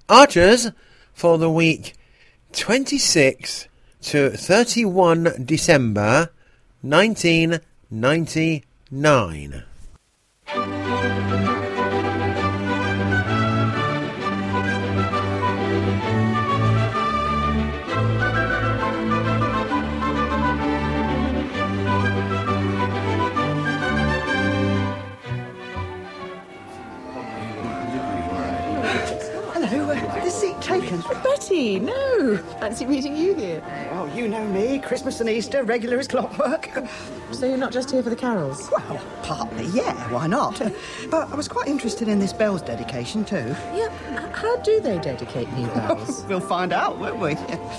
Archers for the week 26 to 31 December 1999. Taken. Betty, no. Fancy meeting you here. Well, you know me, Christmas and Easter, regular as clockwork. So you're not just here for the carols? Well, partly, yeah, why not? But I was quite interested in this bells dedication too. Yeah, how do they dedicate new bells? We'll find out, won't we?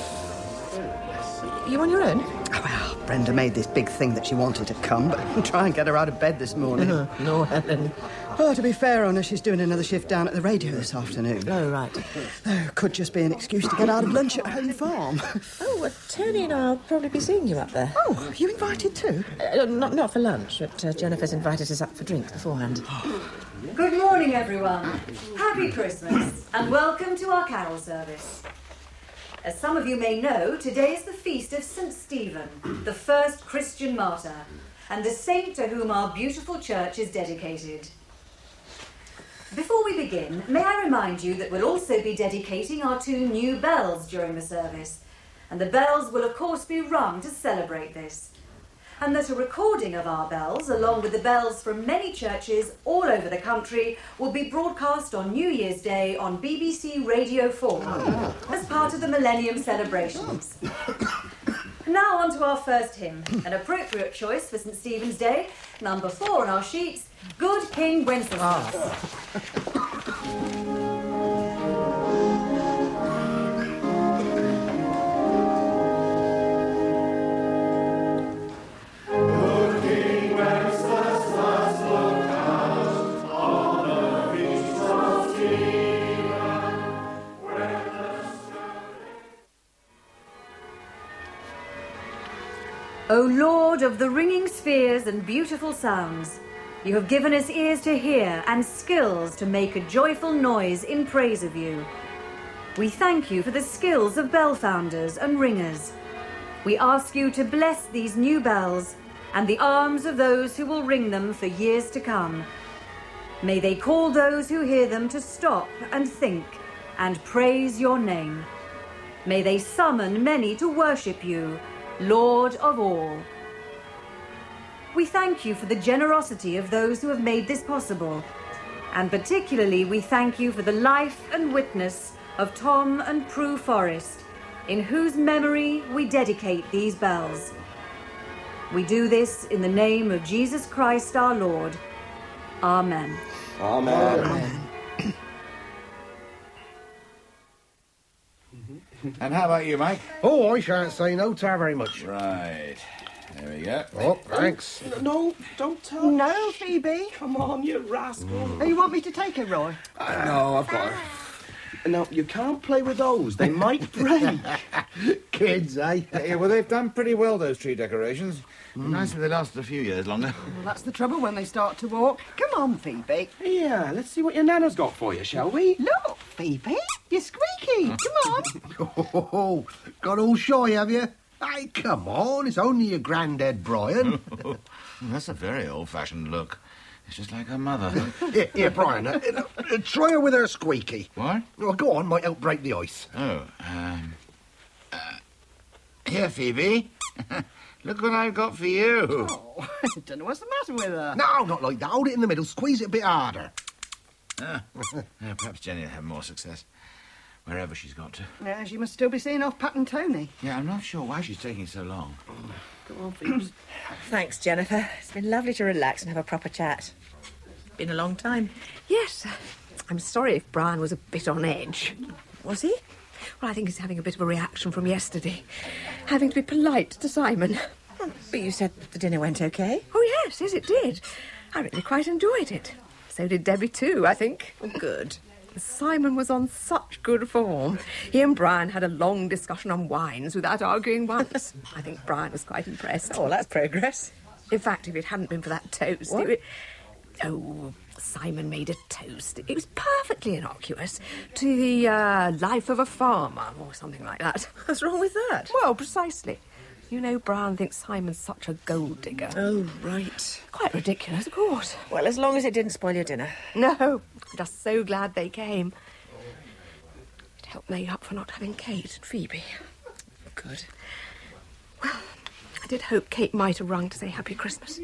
You on your own? Oh, well, Brenda made this big thing that she wanted to come, but I'll try and get her out of bed this morning. No, Helen. Oh, to be fair on her, she's doing another shift down at the radio this afternoon. Oh, right. Though, could just be an excuse to get out of lunch at Home Farm. Oh, well, Tony and I'll probably be seeing you up there. Oh, you invited too? Not for lunch, but Jennifer's invited us up for drinks beforehand. Good morning, everyone. Happy Christmas, and welcome to our carol service. As some of you may know, today is the feast of St. Stephen, the first Christian martyr, and the saint to whom our beautiful church is dedicated. Before we begin, may I remind you that we'll also be dedicating our 2 new bells during the service, and the bells will of course be rung to celebrate this, and that a recording of our bells, along with the bells from many churches all over the country, will be broadcast on New Year's Day on BBC Radio 4 as part of the Millennium celebrations. Now on to our first hymn, an appropriate choice for St. Stephen's Day, number 4 on our sheets, Good King Wenceslas. O Lord of the ringing spheres and beautiful sounds, you have given us ears to hear and skills to make a joyful noise in praise of you. We thank you for the skills of bell founders and ringers. We ask you to bless these new bells and the arms of those who will ring them for years to come. May they call those who hear them to stop and think and praise your name. May they summon many to worship you, Lord of all. We thank you for the generosity of those who have made this possible, and particularly we thank you for the life and witness of Tom and Prue Forrest, in whose memory we dedicate these bells. We do this in the name of Jesus Christ our Lord. Amen. Amen. Amen. And how about you, Mike? Oh, I shan't say no to her very much. Right. There we go. Oh, thanks. No, don't touch. No, Phoebe. Come on, you rascal. Oh, you want me to take her, Roy? No, I've got her. No, you can't play with those. They might break. Kids, eh? Yeah, well, they've done pretty well, those tree decorations. Nice if they lasted a few years longer. Well, that's the trouble when they start to walk. Come on, Phoebe. Yeah, let's see what your Nana's got for you, shall we? Look, Phoebe, you're squeaky. Come on. Oh, got all shy, have you? Hey, come on, it's only your granddad, Brian. That's a very old-fashioned look. It's just like her mother. Here, Brian, try her with her squeaky. What? Oh, go on, might help break the ice. Oh, here, Phoebe. Look what I've got for you. Oh, I don't know what's the matter with her. No, not like that. Hold it in the middle, squeeze it a bit harder. Perhaps Jenny will have more success, wherever she's got to. Yeah, she must still be seeing off Pat and Tony. Yeah, I'm not sure why she's taking so long. Go on, Phoebe. Thanks, Jennifer. It's been lovely to relax and have a proper chat. Been a long time. Yes, I'm sorry if Brian was a bit on edge. Was he? Well, I think he's having a bit of a reaction from yesterday. Having to be polite to Simon. But you said the dinner went okay. Oh, yes, it did. I really quite enjoyed it. So did Debbie too, I think. Oh, good. Simon was on such good form. He and Brian had a long discussion on wines without arguing once. I think Brian was quite impressed. Oh, well, that's progress. In fact, if it hadn't been for that toast... What? Oh, Simon made a toast. It was perfectly innocuous to the life of a farmer or something like that. What's wrong with that? Well, precisely. You know, Brian thinks Simon's such a gold digger. Oh, right. Quite ridiculous, of course. Well, as long as it didn't spoil your dinner. No, I'm just so glad they came. It helped make up for not having Kate and Phoebe. Good. Well, I did hope Kate might have rung to say Happy Christmas.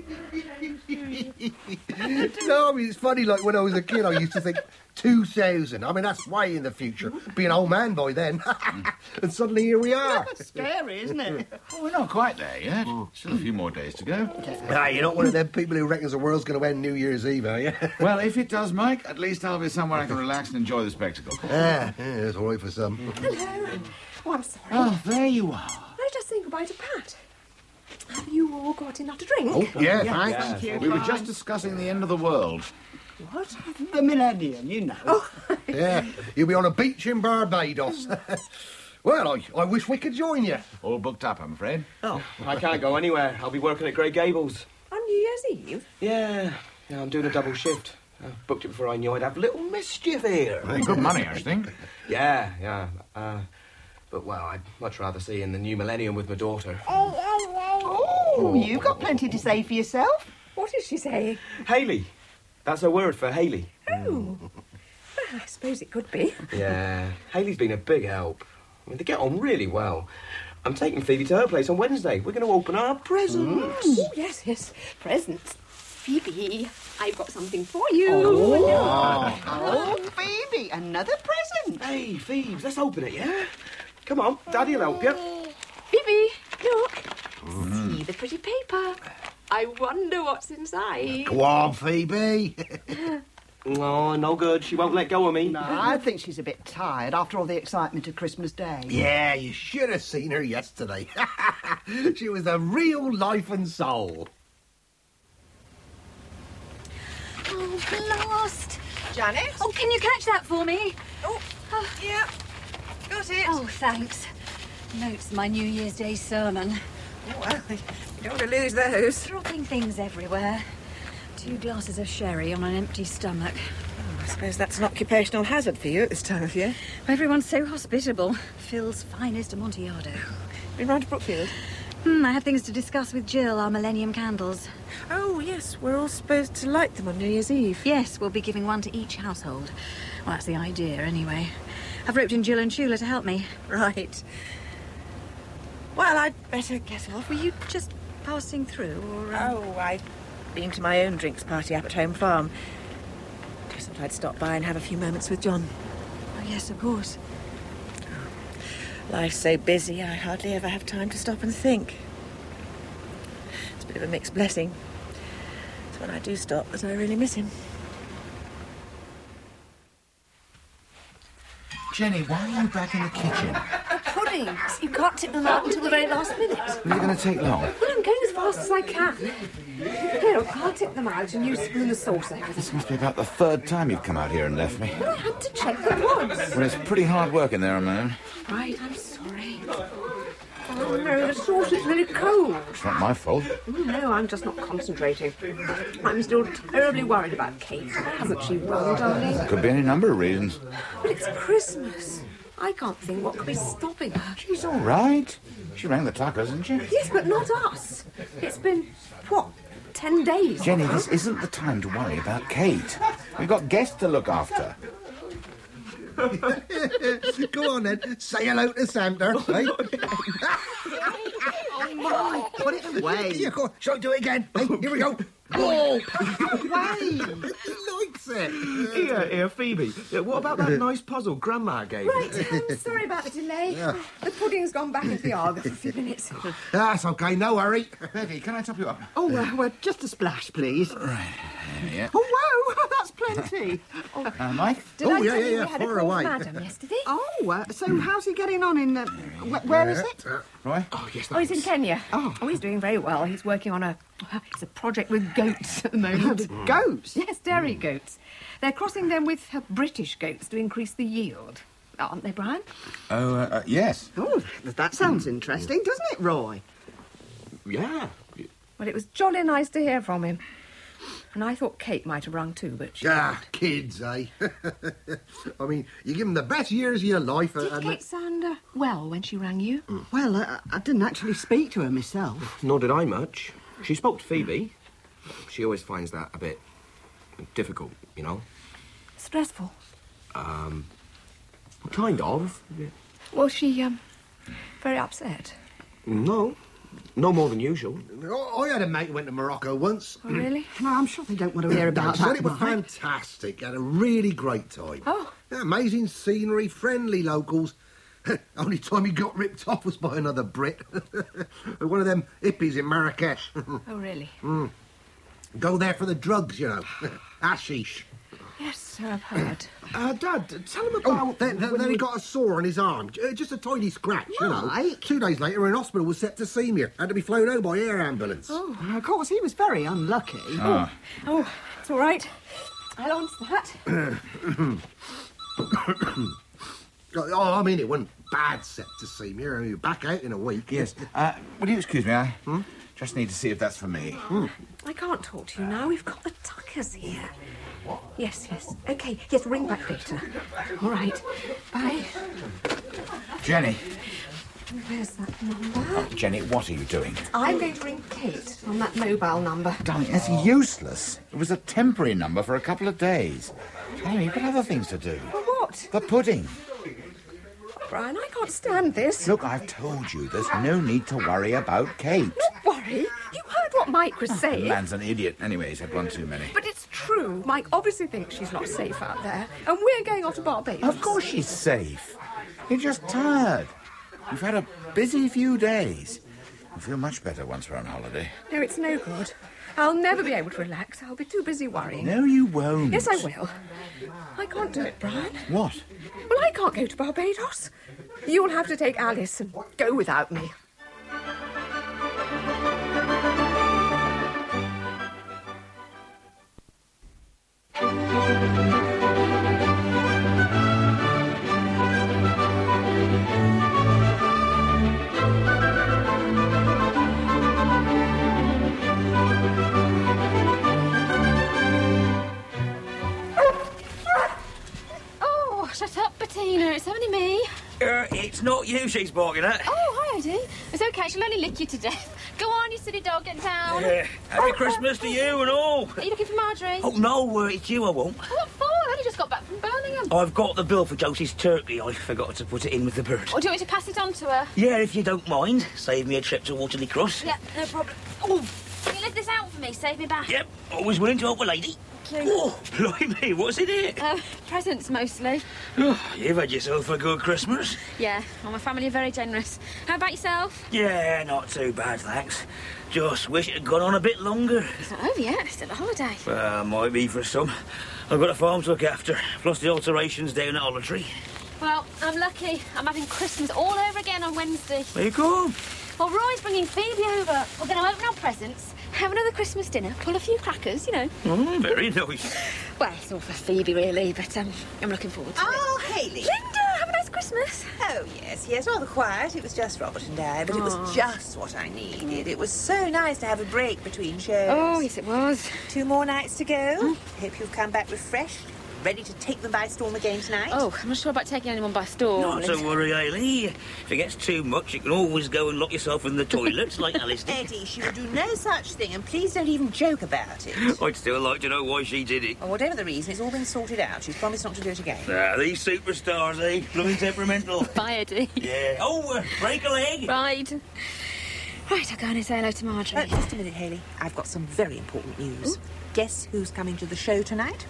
No, I mean, it's funny, like, when I was a kid, I used to think 2000. I mean, that's way in the future. Be an old man by then. And suddenly here we are. Scary, isn't it? Oh, we're not quite there yet. Still a few more days to go. Ah, you're not one of them people who reckons the world's going to end New Year's Eve, are you? Well, if it does, Mike, at least I'll be somewhere I can relax and enjoy the spectacle. Yeah, it's all right for some. Hello. Oh, I'm sorry. Oh, there you are. I just say goodbye to Pat. Have you all got enough to drink? Oh, yeah, thanks. Thank you. We were just discussing the end of the world. What? The millennium, you know. Oh. Yeah, you'll be on a beach in Barbados. Well, I wish we could join you. All booked up, I'm afraid. Oh, I can't go anywhere. I'll be working at Grey Gables. On New Year's Eve? Yeah, I'm doing a double shift. I booked it before I knew I'd have little mischief here. Good money, I should think. Yeah. But, well, I'd much rather see in the new millennium with my daughter. Oh, you've got plenty to say for yourself. What is she saying? Hayley. That's her word for Hayley. Oh. Well, I suppose it could be. Yeah, Hayley's been a big help. I mean, they get on really well. I'm taking Phoebe to her place on Wednesday. We're going to open our presents. Oh, yes. Presents. Phoebe, I've got something for you. Oh, Phoebe, another present. Hey, Phoebes, let's open it, yeah? Come on, Daddy'll help you. Phoebe, look. See the pretty paper. I wonder what's inside. Go on, Phoebe. Oh, no good. She won't let go of me. No, I think she's a bit tired after all the excitement of Christmas Day. Yeah, you should have seen her yesterday. She was a real life and soul. Oh, blast! Janet? Oh, can you catch that for me? Oh, yeah. Got it. Oh, thanks. Notes my New Year's Day sermon. Oh, well, you don't want to lose those. Dropping things everywhere. 2 glasses of sherry on an empty stomach. Oh, I suppose that's an occupational hazard for you at this time of year. Everyone's so hospitable. Phil's finest Amontillado. Been round to Brookfield? I had things to discuss with Jill, our Millennium Candles. Oh, yes, we're all supposed to light them on New Year's Eve. Yes, we'll be giving one to each household. Well, that's the idea, anyway. I've roped in Jill and Shula to help me. Right. Well, I'd better get off. Were you just passing through, or... Oh, I've been to my own drinks party up at Home Farm. Just thought I'd stop by and have a few moments with John. Oh, yes, of course. Life's so busy, I hardly ever have time to stop and think. It's a bit of a mixed blessing. It's when I do stop that I really miss him. Jenny, why are you back in the kitchen? Puddings! You can't tip them out until the very last minute. Is it going to take long? Well, I'm going as fast as I can. Here, look, I'll tip them out and you spoon the sauce over them. This must be about the 3rd time you've come out here and left me. Well, I had to check the pods. Well, it's pretty hard work in there on my own. Right, I'm sorry. Oh, no, the sauce is really cold. It's not my fault. Oh, no, I'm just not concentrating. I'm still terribly worried about Kate. Hasn't she run, darling? Could be any number of reasons. But it's Christmas. I can't think what could be stopping her. She's all right. She rang the Tuckers, didn't she? Yes, but not us. It's been, what, 10 days? Jenny, this isn't the time to worry about Kate. We've got guests to look after. Go on then, say hello to Santa. Hey? Oh, my, put it away. Yeah, go on. Shall I do it again? Hey, here we go. Oh, away. He likes it. Here, Phoebe. What about that nice puzzle Grandma gave you? Right, I'm sorry about the delay. The pudding's gone back into the Argo for a few minutes. That's okay, no hurry. Becky, can I top you up? Oh, well, just a splash, please. Right. Yeah. Oh, whoa, that's plenty. Mike? Did Oh, I yeah, tell you yeah, we had a far call away. from Adam yesterday? Oh, so how's he getting on in... where is it? Roy? Oh, yes, Oh, he's in Kenya. Oh, he's doing very well. He's working on it's a project with goats at the moment. Goats? Yes, dairy goats. They're crossing them with British goats to increase the yield. Aren't they, Brian? Oh, yes. Oh, that sounds interesting, doesn't it, Roy? Yeah. Well, it was jolly nice to hear from him. And I thought Kate might have rung too, but she kids, eh? I mean, you give them the best years of your life. Did Kate sound well when she rang you? Well, I didn't actually speak to her myself. Nor did I much. She spoke to Phoebe. She always finds that a bit difficult, you know. Stressful? Kind of. Was she, very upset? No. No more than usual. I had a mate who went to Morocco once. Oh, really? No, I'm sure they don't want to hear about Said that. it was Mike. fantastic. Had a really great time. Oh. Yeah, amazing scenery, friendly locals. Only time he got ripped off was by another Brit. One of them hippies in Marrakesh. Oh, really? Go there for the drugs, you know. Hashish. Yes, I've heard. Dad, tell him about... Then he got a sore on his arm. Just a tiny scratch, you know. Right. 2 days later, in hospital with septicemia. Had to be flown home by air ambulance. Oh, of course, he was very unlucky. Oh, it's all right. I'll answer that. Oh, I mean, it wasn't bad septicemia. You're back out in a week. Yes. Will you excuse me? I just need to see if that's for me. I can't talk to you now. We've got the Tuckers here. Yes. OK, yes, ring back later. All right. Bye. Jenny. Where's that number? Jenny, what are you doing? I'm going to ring Kate on that mobile number. Darling, that's useless. It was a temporary number for a couple of days. Tell me, you've got other things to do. Well, what? The pudding. Brian, I can't stand this. Look, I've told you, there's no need to worry about Kate. Don't worry. You heard what Mike was The saying. man's an idiot. Anyway, he's had one too many. But it's true. Mike obviously thinks she's not safe out there. And we're going off to Barbados. Of course she's safe. You're just tired. You've had a busy few days. You'll feel much better once we're on holiday. No, it's no good. I'll never be able to relax. I'll be too busy worrying. No, you won't. Yes, I will. I can't do it, Brian. What? Well, I can't go to Barbados. You'll have to take Alice and go without me. Oh, shut up, Bettina. It's only me. It's not you she's barking at. Oh, hi, Eddie. It's okay. She'll only lick you to death. Go on, you silly dog. Get down. Happy Christmas to you and all. Are you looking for Marjorie? Oh, no, it's you I won't. What for? I only just got back from Birmingham. I've got the bill for Josie's turkey. I forgot to put it in with the bird. Or do you want me to pass it on to her? Yeah, if you don't mind. Save me a trip to Waterley Cross. Yeah, no problem. Oh, can you lift this out for me? Save me back. Yep, always willing to help a lady. Oh, blimey, what's in it? Presents, mostly. Oh, you've had yourself a good Christmas. Yeah, well, my family are very generous. How about yourself? Yeah, not too bad, thanks. Just wish it had gone on a bit longer. It's not over yet. It's still a holiday. Might be for some. I've got a farm to look after, plus the alterations down at Hollow Tree. Well, I'm lucky. I'm having Christmas all over again on Wednesday. Where you go? Well, Roy's bringing Phoebe over. We're going to open our presents, have another Christmas dinner, pull a few crackers, you know. Oh, very nice. Well, it's all for Phoebe, really, but I'm looking forward to it. Oh, Hayley. Linda, have a nice Christmas. Oh, yes, rather quiet. It was just Robert and I, but it was just what I needed. It was so nice to have a break between shows. Oh, yes, it was. 2 more nights to go. Hope you've come back refreshed, ready to take them by storm again tonight. Oh, I'm not sure about taking anyone by storm. Not to worry, Hayley. If it gets too much, you can always go and lock yourself in the toilet, like Alice did. Eddie, she would do no such thing, and please don't even joke about it. I'd still like to know why she did it. Well, whatever the reason, it's all been sorted out. She's promised not to do it again. These superstars, eh? Blooming temperamental. Bye, Eddie. Yeah. Oh, break a leg. Right. Right, I'll go and say hello to Marjorie. Just a minute, Hayley. I've got some very important news. Guess who's coming to the show tonight?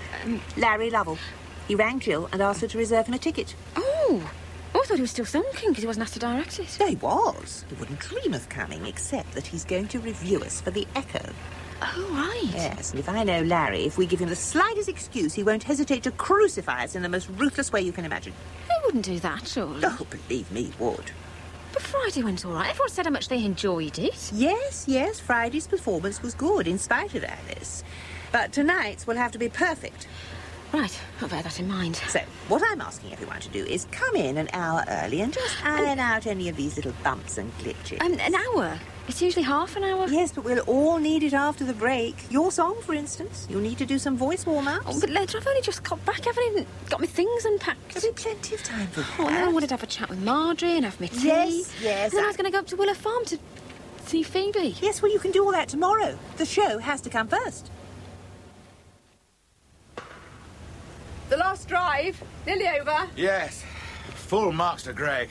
Larry Lovell. He rang Jill and asked her to reserve him a ticket. Oh, I thought he was still sulking because he wasn't asked to direct it. No, he was. He wouldn't dream of coming, except that he's going to review us for the Echo. Oh, right. Yes, and if I know Larry, if we give him the slightest excuse, he won't hesitate to crucify us in the most ruthless way you can imagine. He wouldn't do that, surely. Oh, believe me, he would. But Friday went all right. Everyone said how much they enjoyed it. Yes, Friday's performance was good, in spite of Alice. But tonight's will have to be perfect. Right, I'll bear that in mind. So, what I'm asking everyone to do is come in an hour early and just iron out any of these little bumps and glitches. An hour? It's usually half an hour. Yes, but we'll all need it after the break. Your song, for instance. You'll need to do some voice warm-ups. Oh, but later, I've only just got back. I haven't even got my things unpacked. There'll be plenty of time for that. Oh, and then I wanted to have a chat with Marjorie and have my tea. Yes. And then I was going to go up to Willow Farm to see Phoebe. Yes, well, you can do all that tomorrow. The show has to come first. The last drive. Nearly over. Yes. Full marks to Greg.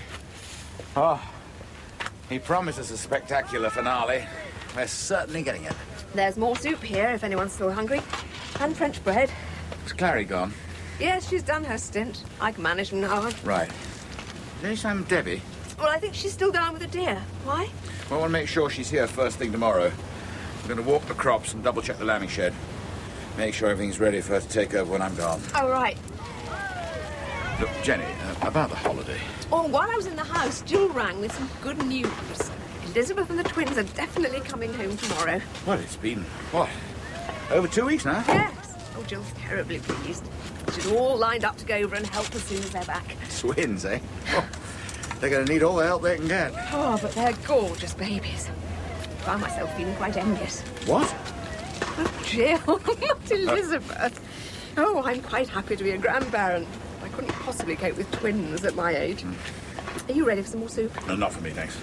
Oh, he promises a spectacular finale. We're certainly getting it. There's more soup here, if anyone's still hungry. And French bread. Is Clary gone? Yes, she's done her stint. I can manage them now. Right. Any sign of Debbie? Well, I think she's still down with the deer. Why? Well, I want to make sure she's here first thing tomorrow. I'm going to walk the crops and double-check the lambing shed. Make sure everything's ready for her to take over when I'm gone. Oh, right. Look, Jenny, about the holiday. Oh, while I was in the house, Jill rang with some good news. Elizabeth and the twins are definitely coming home tomorrow. Well, it's been, what, over 2 weeks now? Yes. Oh, Jill's terribly pleased. She's all lined up to go over and help as soon as they're back. Twins, eh? Oh, they're going to need all the help they can get. Oh, but they're gorgeous babies. I found myself feeling quite envious. What? Oh, Jill, not Elizabeth. Oh, I'm quite happy to be a grandparent. I couldn't possibly cope with twins at my age. Are you ready for some more soup? No, not for me, thanks.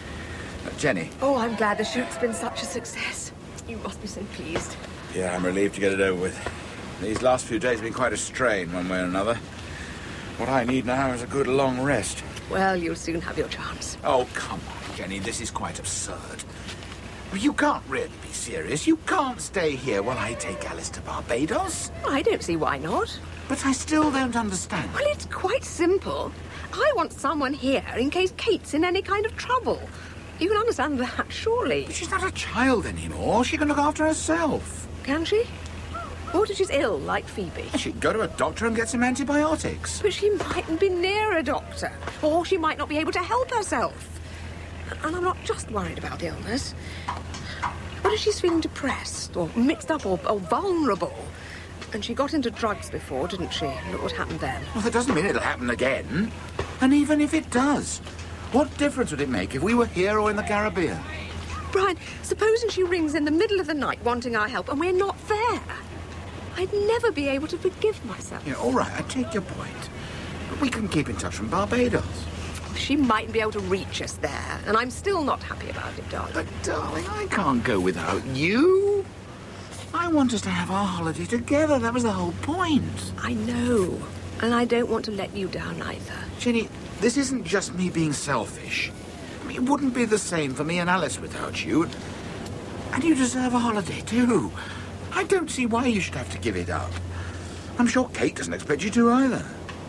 Jenny. Oh, I'm glad the shoot's been such a success. You must be so pleased. Yeah, I'm relieved to get it over with. These last few days have been quite a strain, one way or another. What I need now is a good long rest. Well, you'll soon have your chance. Oh, come on, Jenny, this is quite absurd. You can't really be serious. You can't stay here while I take Alice to Barbados. I don't see why not. But I still don't understand. Well, it's quite simple. I want someone here in case Kate's in any kind of trouble. You can understand that, surely. But she's not a child anymore. She can look after herself. Can she? What if she's ill, like Phoebe? She can go to a doctor and get some antibiotics. But she mightn't be near a doctor. Or she might not be able to help herself. And I'm not just worried about illness. What if she's feeling depressed or mixed up or vulnerable? And she got into drugs before, didn't she? Look what happened then. Well, that doesn't mean it'll happen again. And even if it does, what difference would it make if we were here or in the Caribbean? Brian, supposing she rings in the middle of the night wanting our help and we're not there. I'd never be able to forgive myself. Yeah, all right, I take your point. But we can keep in touch from Barbados. She mightn't be able to reach us there, and I'm still not happy about it, darling. But, darling, I can't go without you. I want us to have our holiday together. That was the whole point. I know, and I don't want to let you down either. Jenny, this isn't just me being selfish. I mean, it wouldn't be the same for me and Alice without you. And you deserve a holiday, too. I don't see why you should have to give it up. I'm sure Kate doesn't expect you to either.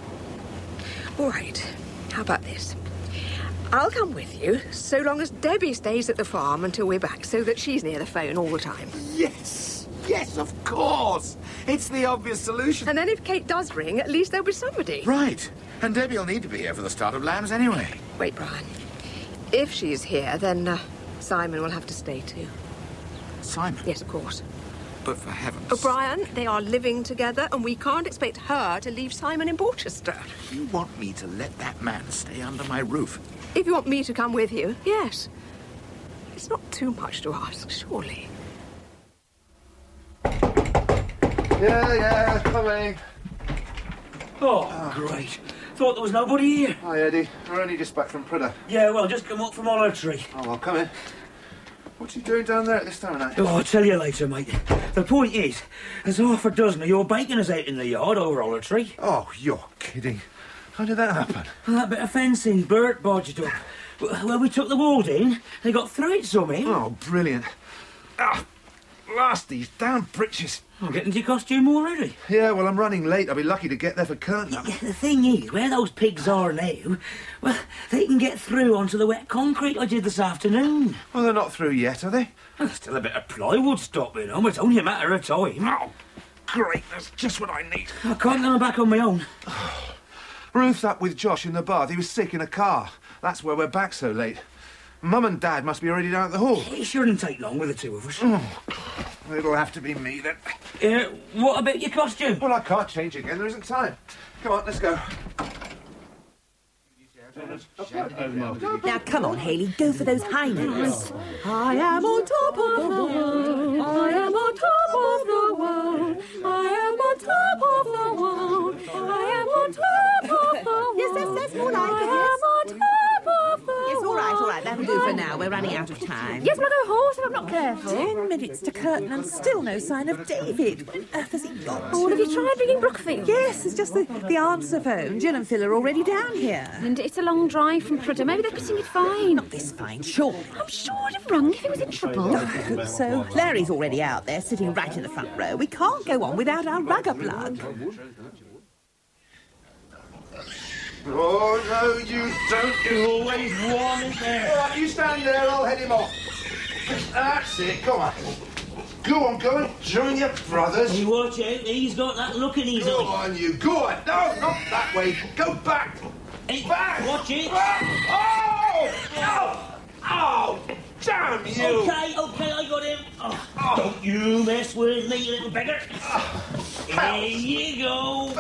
All right. How about this? I'll come with you, so long as Debbie stays at the farm until we're back, so that she's near the phone all the time. Yes, of course. It's the obvious solution. And then if Kate does ring, at least there'll be somebody. Right. And Debbie will need to be here for the start of Lambs anyway. Wait, Brian. If she's here, then Simon will have to stay too. Simon? Yes, of course. But for heaven's... Oh, Brian, they are living together, and we can't expect her to leave Simon in Borchester. You want me to let that man stay under my roof? If you want me to come with you, yes. It's not too much to ask, surely. Yeah, coming. Oh, great. Thought there was nobody here. Hi, Eddie. We're only just back from Prudhoe. Yeah, well, just come up from Hollow Tree. Oh, well, come in. What are you doing down there at this time of night? Oh, I'll tell you later, mate. The point is, there's half a dozen of your bacon is out in the yard over Hollow Tree. Oh, you're kidding. How did that happen? Well, that bit of fencing Bert bodged up. Well, we took the wall in, they got through it somehow. Oh, brilliant. Ah, blast these damn britches. I'm getting into your costume already. Yeah, well, I'm running late. I'll be lucky to get there for curtain up. Yeah, the thing is, where those pigs are now, well, they can get through onto the wet concrete I did this afternoon. Well, they're not through yet, are they? Well, there's still a bit of plywood stopping them. It's only a matter of time. Oh, great. That's just what I need. I can't get back on my own. Ruth's up with Josh in the bath. He was sick in a car. That's where we're back so late. Mum and Dad must be already down at the hall. It shouldn't take long with the two of us. Oh, it'll have to be me then. What about your costume? Well, I can't change again. There isn't time. Come on, let's go. Now, come on, Hayley, go for those high notes. I am on top of the world. I am on top of the world. I am on top of the world. I am on top of the world. Yes, that's more like it, yes. I am on top of the world. Yes, all right, that'll do for now. We're running out of time. Yes, Mother Horse, if I'm not careful. 10 minutes to curtain and still no sign of David. What on earth has he got? Oh, have you tried ringing Brookfield? Yes, it's just the answer phone. Jill and Phil are already down here. And it's a long drive from Prudhoe. Maybe they're putting it fine. Not this fine, sure. I'm sure I'd have rung if he was in trouble. I hope so. Larry's already out there, sitting right in the front row. We can't go on without our rugger plug. Oh, no, you don't. You're always warm in there. All right, you stand there, I'll head him off. That's it, come on. Go on, go and join your brothers. You watch out, he's got that look in his Go eye. on, you, go on. No, not that way. Go back. Hey, Back. watch it. Oh! Oh! Oh! Damn you! Okay, I got him. Oh, don't you mess with me, you little beggar. There you go.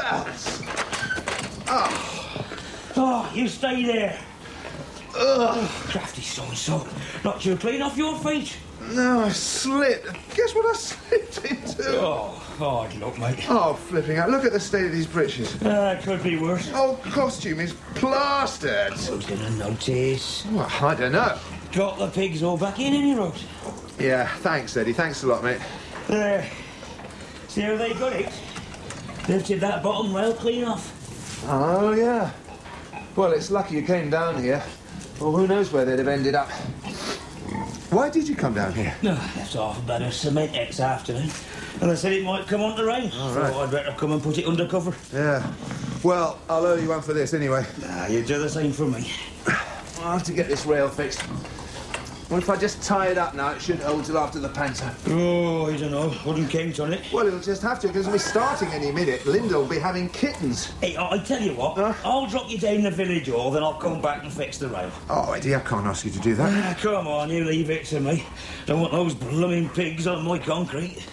Oh, you stay there. Crafty so-and-so. Knocked you clean off your feet. No, I slipped. Guess what I slipped into? Oh, hard luck, mate. Oh, flipping out. Look at the state of these breeches. Could be worse. Oh, costume is plastered. Who's going to notice? Well, I don't know. Got the pigs all back in any road. Yeah, thanks, Eddie. Thanks a lot, mate. There. See how they got it? Lifted that bottom rail clean off. Oh, yeah. Well, it's lucky you came down here. Well, who knows where they'd have ended up. Why did you come down here? No, that's half a bag of cement this afternoon. And I said it might come on to rain. All right. So I'd better come and put it under cover. Yeah. Well, I'll owe you one for this anyway. Nah, you do the same for me. I'll have to get this rail fixed. What if I just tie it up now? It should hold till after the panto. Oh, I don't know. Wouldn't count on it. Well, it'll just have to, because we're starting any minute. Linda will be having kittens. Hey, I tell you what. I'll drop you down the village hall, then I'll come back and fix the rail. Oh, Eddie, I can't ask you to do that. Come on, you leave it to me. Don't want those blooming pigs on my concrete.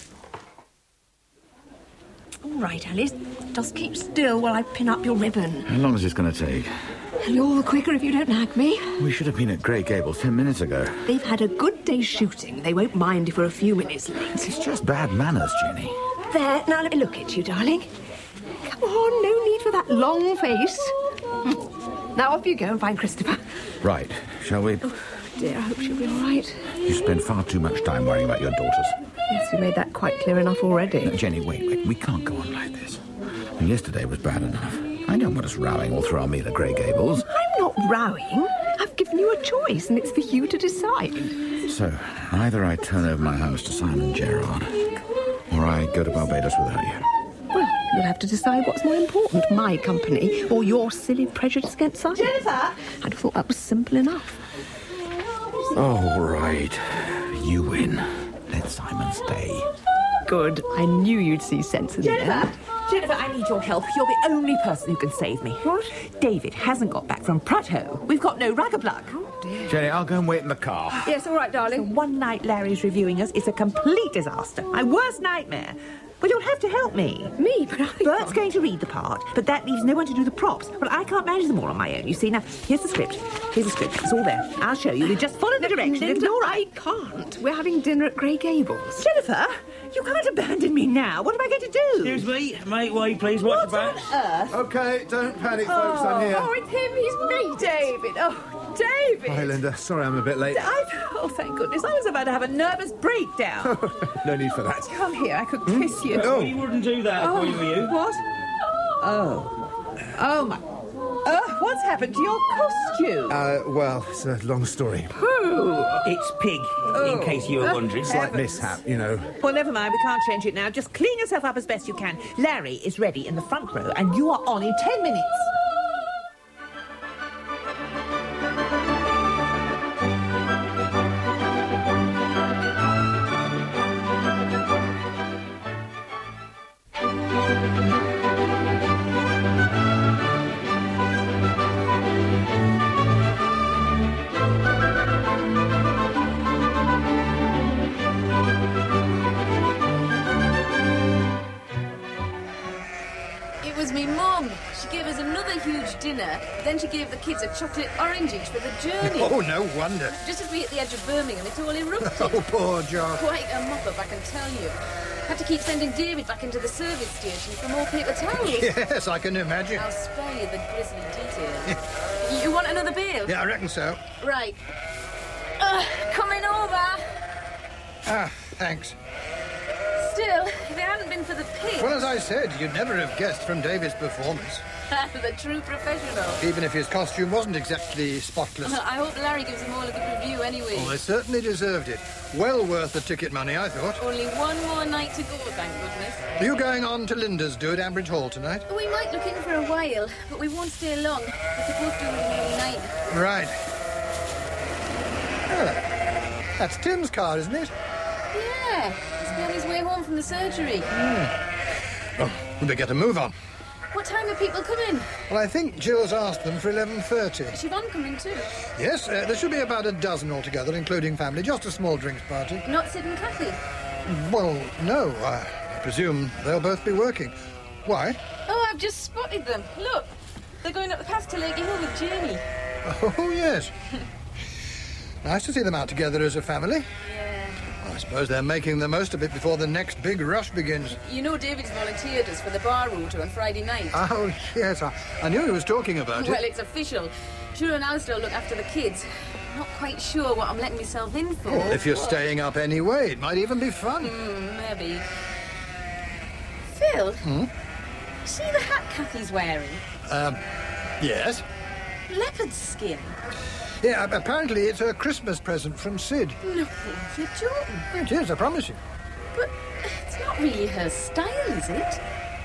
All right, Alice. Just keep still while I pin up your ribbon. How long is this going to take? And you're the quicker if you don't nag me. We should have been at Grey Gables 10 minutes ago. They've had a good day's shooting. They won't mind if we're a few minutes late. It's just bad manners, Jenny. There, now let me look at you, darling. Come on, no need for that long face. Now off you go and find Christopher. Right, shall we? Oh, dear, I hope she'll be all right. You spend far too much time worrying about your daughters. Yes, we made that quite clear enough already. No, Jenny, wait. We can't go on like this. And yesterday was bad enough. I don't want us rowing all through our meal at Grey Gables. I'm not rowing. I've given you a choice, and it's for you to decide. So, either I turn over my house to Simon Gerard, or I go to Barbados without you. Well, you'll have to decide what's more important, my company or your silly prejudice against Simon. Jennifer! I'd have thought that was simple enough. All right. You win. Let Simon stay. Good. I knew you'd see sense in the end. Jennifer, I need your help. You're the only person who can save me. What? David hasn't got back from Prudhoe. We've got no rugger plug. Oh, dear. Jenny, I'll go and wait in the car. Yes, all right, darling. The one night Larry's reviewing us is a complete disaster. My worst nightmare. Well, you'll have to help me. Me? But Bert's going to read the part, but that leaves no one to do the props. Well, I can't manage them all on my own, you see. Now, here's the script. It's all there. I'll show you. You just follow the directions. Linda, All right. I can't. We're having dinner at Grey Gables. Jennifer, you can't abandon me now. What am I going to do? Excuse me, mate, wait, please, watch your back. Earth? OK, don't panic, folks. I'm here. Oh, it's him. He's me, David. Oh, David. Hi, Linda. Sorry I'm a bit late. Oh, thank goodness. I was about to have a nervous breakdown. No need for that. Come here. I could kiss you. Oh. We wouldn't do that if we were you. What? Oh, my. What's happened to your costume? Well, it's a long story. It's Pig, in case you were wondering. Slight mishap, you know. Well, never mind. We can't change it now. Just clean yourself up as best you can. Larry is ready in the front row, and you are on in 10 minutes. dinner, then she gave the kids a chocolate orange each for the journey. Oh, no wonder. Just as we hit the edge of Birmingham, it all erupted. Oh, poor John. Quite a mop-up, I can tell you. Had to keep sending David back into the service station for more paper towels. Yes, I can imagine. I'll spare you the grisly details. You want another beer? Yeah, I reckon so. Right. Coming over. Ah, thanks. Still, if it hadn't been for the pigs... Well, as I said, you'd never have guessed from David's performance. The true professional. Even if his costume wasn't exactly spotless. I hope Larry gives them all a good review anyway. Well, they certainly deserved it. Well worth the ticket money, I thought. Only one more night to go, thank goodness. Are you going on to Linda's do at Ambridge Hall tonight? We might look in for a while, but we won't stay long. We're supposed to do it every night. Right. Oh, that's Tim's car, isn't it? Yeah, he's on his way home from the surgery. Oh, we better get a move on. What time are people coming? Well, I think Jill's asked them for 11:30. Is Siobhan coming too? Yes, there should be about a dozen altogether, including family. Just a small drinks party. Not Sid and Kathy? Well, no. I presume they'll both be working. Why? Oh, I've just spotted them. Look, they're going up the path to Lakey Hill with Jamie. Oh, yes. Nice to see them out together as a family. Yeah. I suppose they're making the most of it before the next big rush begins. You know David's volunteered us for the bar rooter on Friday night. Oh, yes. I knew he was talking about Well, it. it's official. Shura and Alistair look after the kids. I'm not quite sure what I'm letting myself in for. Well, if you're staying up anyway, it might even be fun. Maybe. Phil? Hmm? See the hat Kathy's wearing? Yes. Leopard skin. Yeah, apparently it's a Christmas present from Sid. No, you're joking. It is, I promise you. But it's not really her style, is it?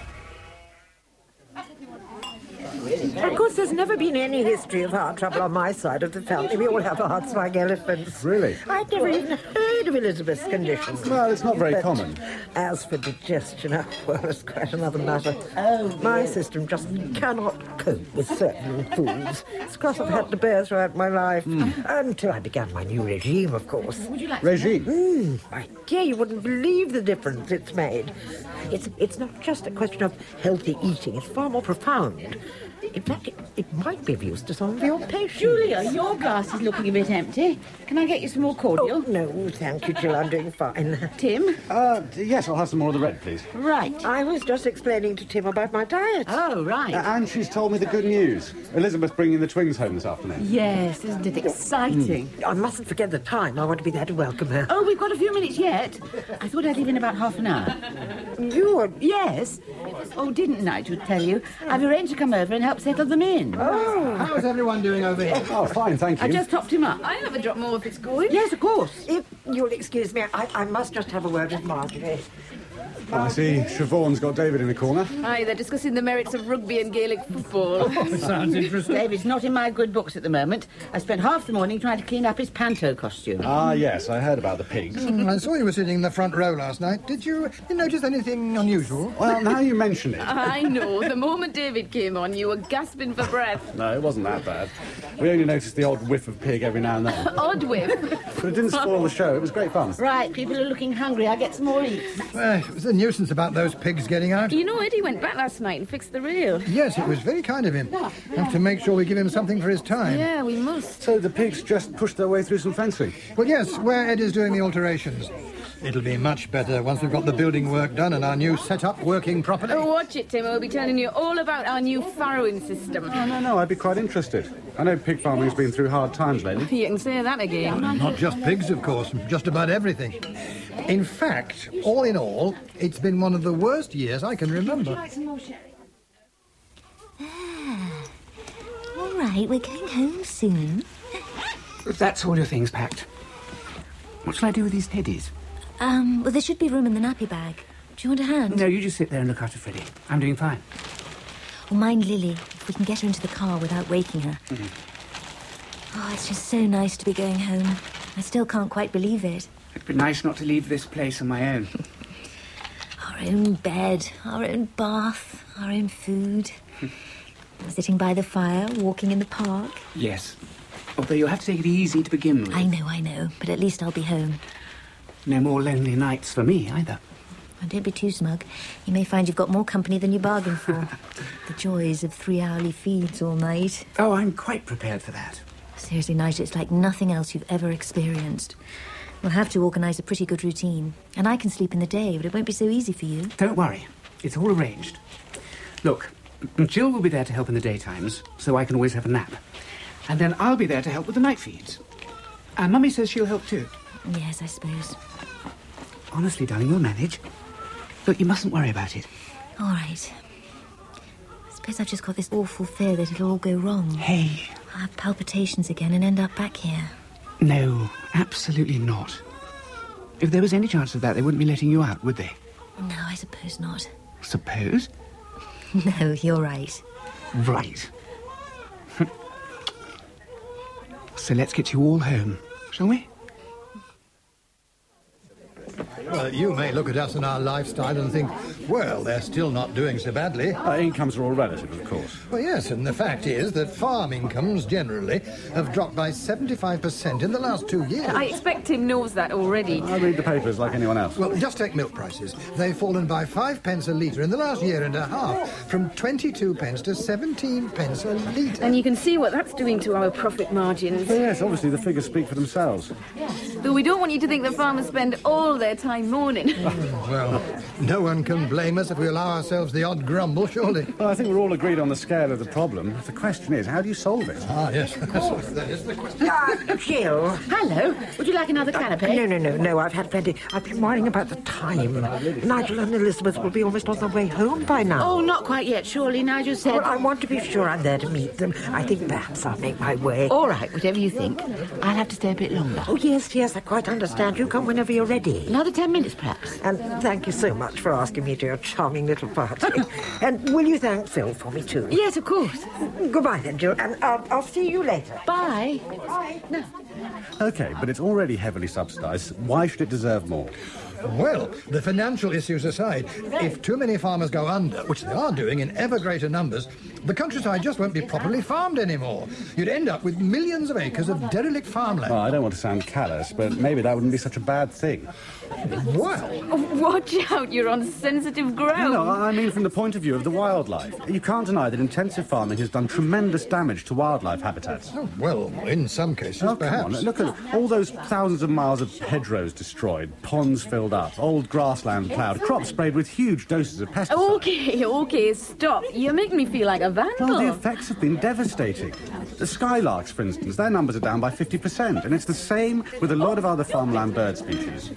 Of course, there's never been any history of heart trouble on my side of the family. We all have hearts like elephants. Really? I'd never even heard of Elizabeth's condition. Well, it's not very But common. As for digestion, well, it's quite another matter. My system just cannot cope with certain foods. It's because I've had to bear throughout my life. Until I began my new regime, of course. Would you like regime? My dear, you wouldn't believe the difference it's made. It's not just a question of healthy eating. It's far more profound. In fact, it might be of use to some of your patients. Julia, your glass is looking a bit empty. Can I get you some more cordial? Oh, no, thank you, Jill. I'm doing fine. Tim? Yes, I'll have some more of the red, please. Right. I was just explaining to Tim about my diet. Oh, right. And she's told me the good news. Elizabeth's bringing the twins home this afternoon. Yes, isn't it exciting? I mustn't forget the time. I want to be there to welcome her. Oh, we've got a few minutes yet. I thought I'd leave in about half an hour. You are... Yes. Oh, didn't Nigel tell you? I've arranged to come over and help settle them in. Oh, how's everyone doing over here? Oh, fine, thank you. I just topped him up. I'll have a drop more if it's going. Yes, of course. If you'll excuse me, I must just have a word with Marjorie. Oh, I see Siobhan's got David in the corner. Aye, they're discussing the merits of rugby and Gaelic football. Sounds interesting. David's not in my good books at the moment. I spent half the morning trying to clean up his panto costume. Ah, yes, I heard about the pigs. I saw you were sitting in the front row last night. Did you notice anything unusual? Well, now you mention it. I know. The moment David came on, you were gasping for breath. No, it wasn't that bad. We only noticed the odd whiff of pig every now and then. Odd whiff. But it didn't spoil the show. It was great fun. Right, people are looking hungry. I'll get some more eats. It was a nuisance about those pigs getting out. You know, Eddie went back last night and fixed the rail. Yes, it was very kind of him. Have to make sure we give him something for his time. Yeah, we must. So the pigs just pushed their way through some fencing? Well, yes, where Ed is doing the alterations. It'll be much better once we've got the building work done and our new setup working properly. Oh, watch it, Tim. We'll be telling you all about our new farrowing system. Oh, no, I'd be quite interested. I know pig farming's been through hard times lately. You can say that again. Not just pigs, of course, just about everything. In fact, all in all, it's been one of the worst years I can remember. All right, we're going home soon. That's all your things packed. What shall I do with these teddies? Well, there should be room in the nappy bag. Do you want a hand? No, you just sit there and look after Freddie. I'm doing fine. Well, mind Lily, if we can get her into the car without waking her. Oh, it's just so nice to be going home. I still can't quite believe it. It'd be nice not to leave this place on my own. Our own bed, our own bath, our own food. Sitting by the fire, walking in the park. Yes. Although you'll have to take it easy to begin with. I know, but at least I'll be home. No more lonely nights for me, either. And don't be too smug. You may find you've got more company than you bargained for. The joys of 3-hourly feeds all night. Oh, I'm quite prepared for that. Seriously, Nigel, it's like nothing else you've ever experienced. We'll have to organise a pretty good routine. And I can sleep in the day, but it won't be so easy for you. Don't worry. It's all arranged. Look, Jill will be there to help in the daytimes, so I can always have a nap. And then I'll be there to help with the night feeds. And Mummy says she'll help too. Yes, I suppose. Honestly, darling, you'll manage. Look, you mustn't worry about it. All right. I suppose I've just got this awful fear that it'll all go wrong. Hey. I'll have palpitations again and end up back here. No, absolutely not. If there was any chance of that, they wouldn't be letting you out, would they? No, I suppose not. Suppose? No, you're right. Right. So let's get you all home, shall we? Well, you may look at us and our lifestyle and think, well, they're still not doing so badly. Our incomes are all relative, of course. Well, yes, and the fact is that farm incomes generally have dropped by 75% in the last 2 years. I expect Tim knows that already. I read the papers like anyone else. Well, just take milk prices. They've fallen by 5 pence a litre in the last year and a half, from 22 pence to 17 pence a litre. And you can see what that's doing to our profit margins. Well, yes, obviously the figures speak for themselves. Though we don't want you to think that farmers spend all their time mourning. Well, no one can blame us if we allow ourselves the odd grumble, surely. Well, I think we're all agreed on the scale of the problem. The question is, how do you solve it? Ah, yes. That is the question. Jill. Hello. Would you like another canapé? No, I've had plenty. I've been worrying about the time. Nigel and Elizabeth will be almost on their way home by now. Oh, not quite yet. Surely, Nigel said... Well, I want to be sure I'm there to meet them. I think perhaps I'll make my way. All right, whatever you think. I'll have to stay a bit longer. Oh, yes, I quite understand. You come whenever you're ready. Another 10 minutes, perhaps. And thank you so much for asking me to your charming little party. And will you thank Phil for me, too? Yes, of course. Goodbye, then, Jill, and I'll see you later. Bye. Bye. No. OK, but it's already heavily subsidised. Why should it deserve more? Well, the financial issues aside, if too many farmers go under, which they are doing in ever greater numbers, the countryside just won't be properly farmed anymore. You'd end up with millions of acres of derelict farmland. Well, I don't want to sound callous, but maybe that wouldn't be such a bad thing. Well... Watch out, you're on sensitive ground. No, I mean from the point of view of the wildlife. You can't deny that intensive farming has done tremendous damage to wildlife habitats. Oh, well, in some cases, perhaps. Come on, look at all those thousands of miles of hedgerows destroyed, ponds filled up, old grassland ploughed, crops sprayed with huge doses of pesticides. OK, stop. You're making me feel like a vandal. Well, the effects have been devastating. The skylarks, for instance, their numbers are down by 50%, and it's the same with a lot of other farmland bird species.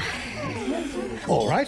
All right.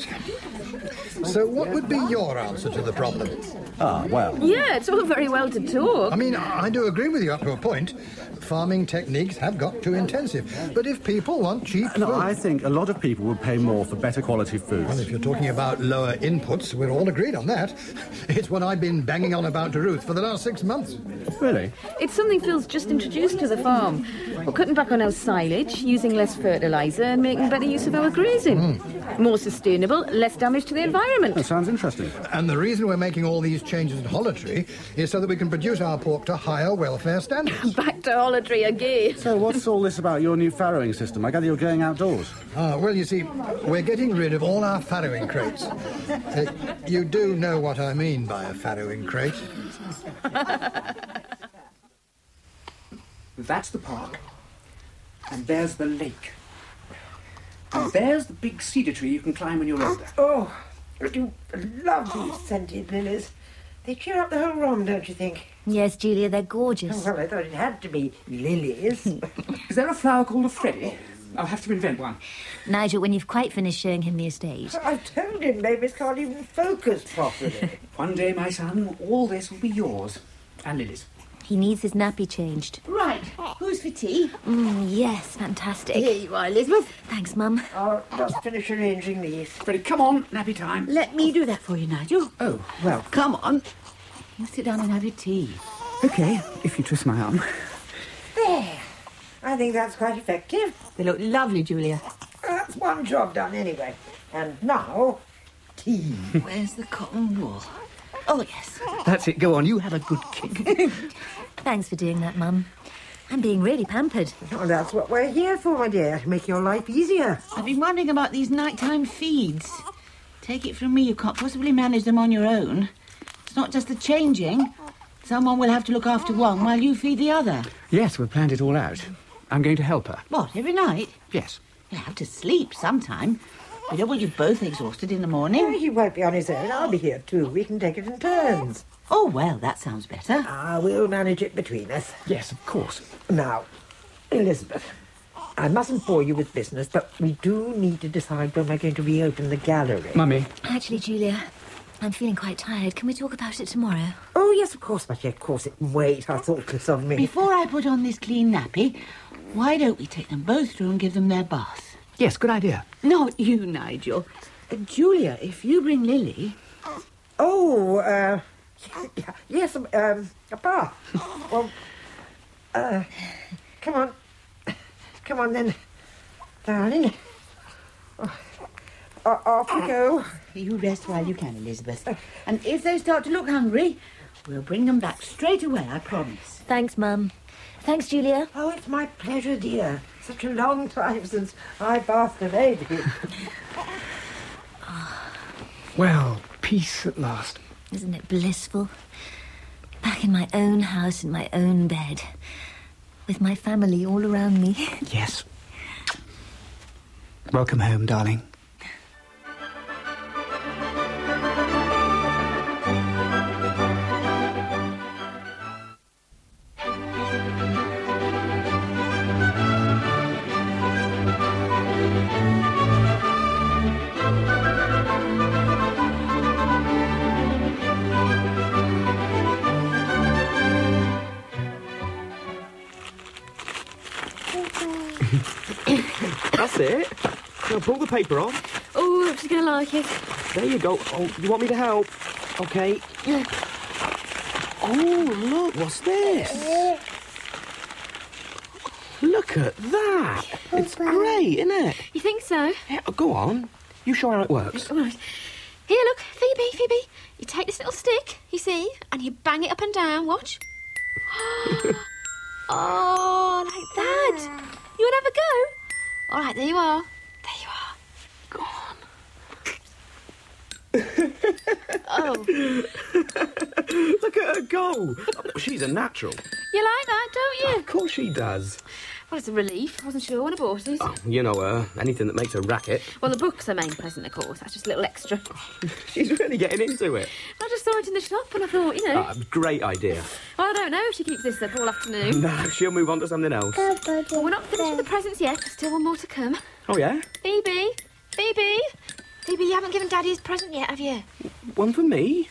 So what would be your answer to the problem? Ah, well... Yeah, it's all very well to talk. I mean, I do agree with you up to a point. Farming techniques have got too intensive. But if people want cheap food... No, I think a lot of people would pay more for better quality foods. Well, if you're talking about lower inputs, we're all agreed on that. It's what I've been banging on about to Ruth for the last 6 months. Really? It's something Phil's just introduced to the farm. We're cutting back on our silage, using less fertiliser and making better use of our grazing. More sustainable, less damage to the environment. That sounds interesting. And the reason we're making all these changes at Hollotree is so that we can produce our pork to higher welfare standards. Back to Hollotree again. So what's all this about your new farrowing system? I gather you're going outdoors. Well, you see, we're getting rid of all our farrowing crates. You do know what I mean by a farrowing crate. That's the park. And there's the lake. And there's the big cedar tree you can climb when you're older. Oh, I do love these scented lilies. They cheer up the whole room, don't you think? Yes, Julia, they're gorgeous. Well, I thought it had to be lilies. Is there a flower called a Freddy? I'll have to invent one. Nigel, when you've quite finished showing him the estate... I've told him Mavis can't even focus properly. One day, my son, all this will be yours. And Lily's. He needs his nappy changed. Right. Who's for tea? Yes, fantastic. Here you are, Elizabeth. Thanks, Mum. I'll just finish arranging these. Freddie, come on, nappy time. Let me do that for you, Nigel. Oh, well. Come on. You sit down and have your tea. OK, if you twist my arm. There. I think that's quite effective. They look lovely, Julia. That's one job done anyway. And now, tea. Where's the cotton wool? Oh, yes. That's it. Go on. You have a good kick. Thanks for doing that, Mum. I'm being really pampered. Oh, that's what we're here for, my dear. To make your life easier. I've been wondering about these nighttime feeds. Take it from me, you can't possibly manage them on your own. It's not just the changing. Someone will have to look after one while you feed the other. Yes, we've planned it all out. I'm going to help her. What, every night? Yes. You'll have to sleep sometime. You don't want you both exhausted in the morning. He won't be on his own. I'll be here too. We can take it in turns. Oh, well, that sounds better. We'll manage it between us. Yes, of course. Now, Elizabeth, I mustn't bore you with business, but we do need to decide when we're going to reopen the gallery. Mummy. Actually, Julia, I'm feeling quite tired. Can we talk about it tomorrow? Oh, yes, of course, but of course it can wait. How thoughtless of me. Before I put on this clean nappy, why don't we take them both through and give them their bath? Yes, good idea. Not you, Nigel. Julia, if you bring Lily... Oh, yes, a bath. Well, come on. Come on, then, darling. Off we go. You rest while you can, Elizabeth. And if they start to look hungry, we'll bring them back straight away, I promise. Thanks, Mum. Thanks, Julia. Oh, it's my pleasure, dear. Such a long time since I bathed a lady. Well, peace at last. Isn't it blissful? Back in my own house, in my own bed, with my family all around me. Yes. Welcome home, darling. That's it. Now pull the paper off. Oh, she's going to like it. There you go. Oh, you want me to help? Okay. Oh, look, what's this? Look at that. It's great, isn't it? You think so? Yeah, go on. You show how it works. All right. Here, look, Phoebe. You take this little stick, you see, and you bang it up and down. Watch. Oh, like that. You want to have a go? All right, there you are. Go on. Oh. Look at her go. Oh, she's a natural. You like that, don't you? Of course she does. Well, it's a relief. I wasn't sure when I bought it. Oh, you know her. Anything that makes a racket. Well, the book's her main present, of course. That's just a little extra. She's really getting into it. I just saw it in the shop and I thought, you know... Great idea. Well, I don't know if she keeps this up all afternoon. No, she'll move on to something else. Well, we're not finished with the presents yet. There's still one more to come. Oh, yeah? Phoebe, you haven't given Daddy his present yet, have you? One for me?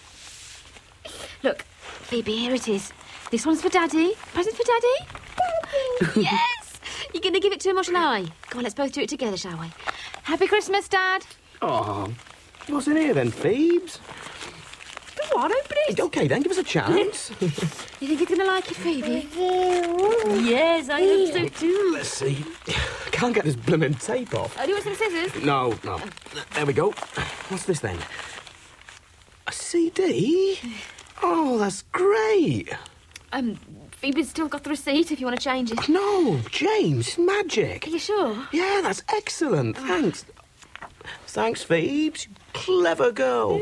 Look, Phoebe, here it is. This one's for Daddy. Present for Daddy? Yes! You're going to give it to him or shall I? Come on, let's both do it together, shall we? Happy Christmas, Dad. Oh, what's in here then, Phoebes? Go on, open it. OK, then, give us a chance. You think he's going to like it, Phoebe? Yes, I hope so too. Let's see. Can't get this blooming tape off. Oh, do you want some scissors? No. There we go. What's this then? A CD? Oh, that's great. Phoebe's still got the receipt if you want to change it. No, James, magic. Are you sure? Yeah, that's excellent. Thanks. Thanks, Phoebes. Clever girl.